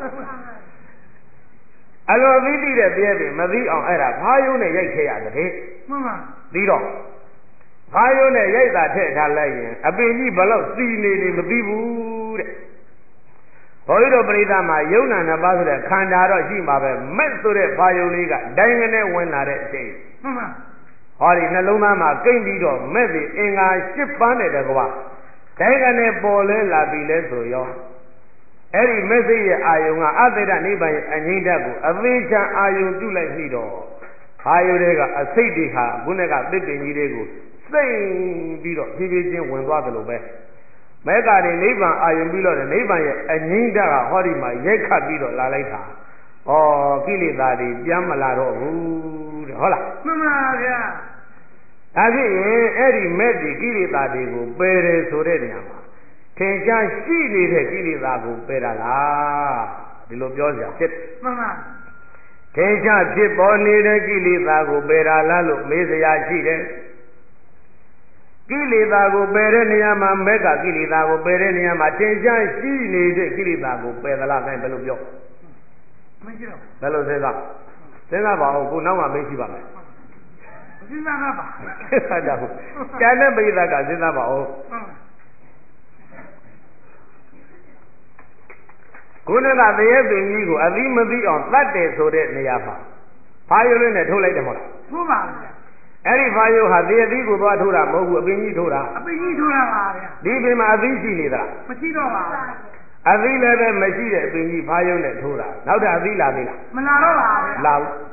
အလိုသိသိတဲ့တည်းပင်မသိအောင်အဲ့ဒါဖာယိုနဲ့ရိုက်ခဲ့ရတယ်မှန်ပါပြီးတော့ဖာယိုနဲ့ရိုက်တာထည့်ထားလိုက်ရင်အပင်ကြီးဘလောက်စီနေနေမသိဘူးတဲ့ဘုန်းကြီးတို့ပရိသတ်မှာယုံနာနှစ်ပါးဆိုတဲ့ခန္ဓာတော့ရှိမှာပဲမဲ့ဆိုတဲ့ဖာယုံလေးကဒိုင်းကနေဝင်လာတဲ့အချိန်မှန်ပါဟောဒီနှလုံးသားမှာကိမ့်ပြီးတော့မဲ့ပြီးအင်္ဂါရှစ်ပန်းတဲ့တကွာဒိုင်းကနေပေါ်လဲလာပြီလဲဆိုရောအဲ့ဒီမဲ့စိတ်ရဲ့အာယုံကအသေဒနိဗ္ဗာန်ရဲ့အငြိမ့်ဓာတ်ကိုအသေးချာအာယုံပြုလိုက်ပြီးတော့ဖာယုံတွေကအစိတ်တွေဟာခုနကသစ်ပင်ကြီးတွေကိုစိတ်ပြီးတော့ဖြည်းဖြည်းချင်းဝင်သွားတယ်လို့ပဲမဲကတွေနိဗ္ဗာန်အာရုံပြီးတော့နိဗ္ဗာန်ရဲ့အငြိမ့်ဓာတ်ကဟောဒီမှာရိုက်ခတ်ပြီးတော့လာလိုက်တာ။ဩကိလေသာတွေပြန်မလာတော့ဘူးတဲ့ဟုတ်လား။မှန်ပါဗျာ။ဒါဖြစ်ရင်အဲ့ဒီမဲ့ဒီကိလေသာတွေကိုပယ်တယ်ဆိုတဲ့နေရာမှာထင်ရှားရှိနေတဲ့ကိလေသာကိုပယ်တာလားဒီလိုပြောစရာဖြစ်တယ်။မှန်ပါ။ထင်ရှားဖြစ်ပေါ်နေတဲ့ကိလေသာကိုပယ်တာလားလို့မေးစရာရှိတယ်။ကိလေသာကိုပယ်တဲ့နေရာမှာမဲ့ကကိလေသာကိုပယ်တဲ့နေရာမှာတင်ရှားရှိနေတဲ့ကိလေသာကိုပယ်သလားအဲဘယ်လိုပြောမရှိတော့ဘယ်လိုစဉ်းစားစဉ်းစားပါဦးကိုနောက်မှမေးရှိပါမယ်စဉ်းစားတော့ပါစဉ်းစားတော့ကျန်တဲ့ပိဿကစဉ်းစားပါဦးခုနကသေရပင်ကြီးကိုအသီးမသိအောင်တတ်တယ်ဆိုတဲ့နေရာမှာဖာယုလေးနဲ့ထိုးလိုက်တယ်မဟုတ်လားထိုးပါဗျာအဲ့ဒီဖာယုဟာသေအသီးကိုသွားထိုးတာမဟုတ်ဘူးအပင်ကြီးထိုးတာအပင်ကြီးထိုးတာပါဗျာဒီပင်မှာအသီးရှိနေသလားမရှိတော့ပါဘူးအသီးလည်းပဲမရှိတဲ့အပင်ကြီးဖာယုနဲ့ထိုးတာနောက်ထပ်အသီးလာသေးလားမလာတော့ပါဗျာလာဘူး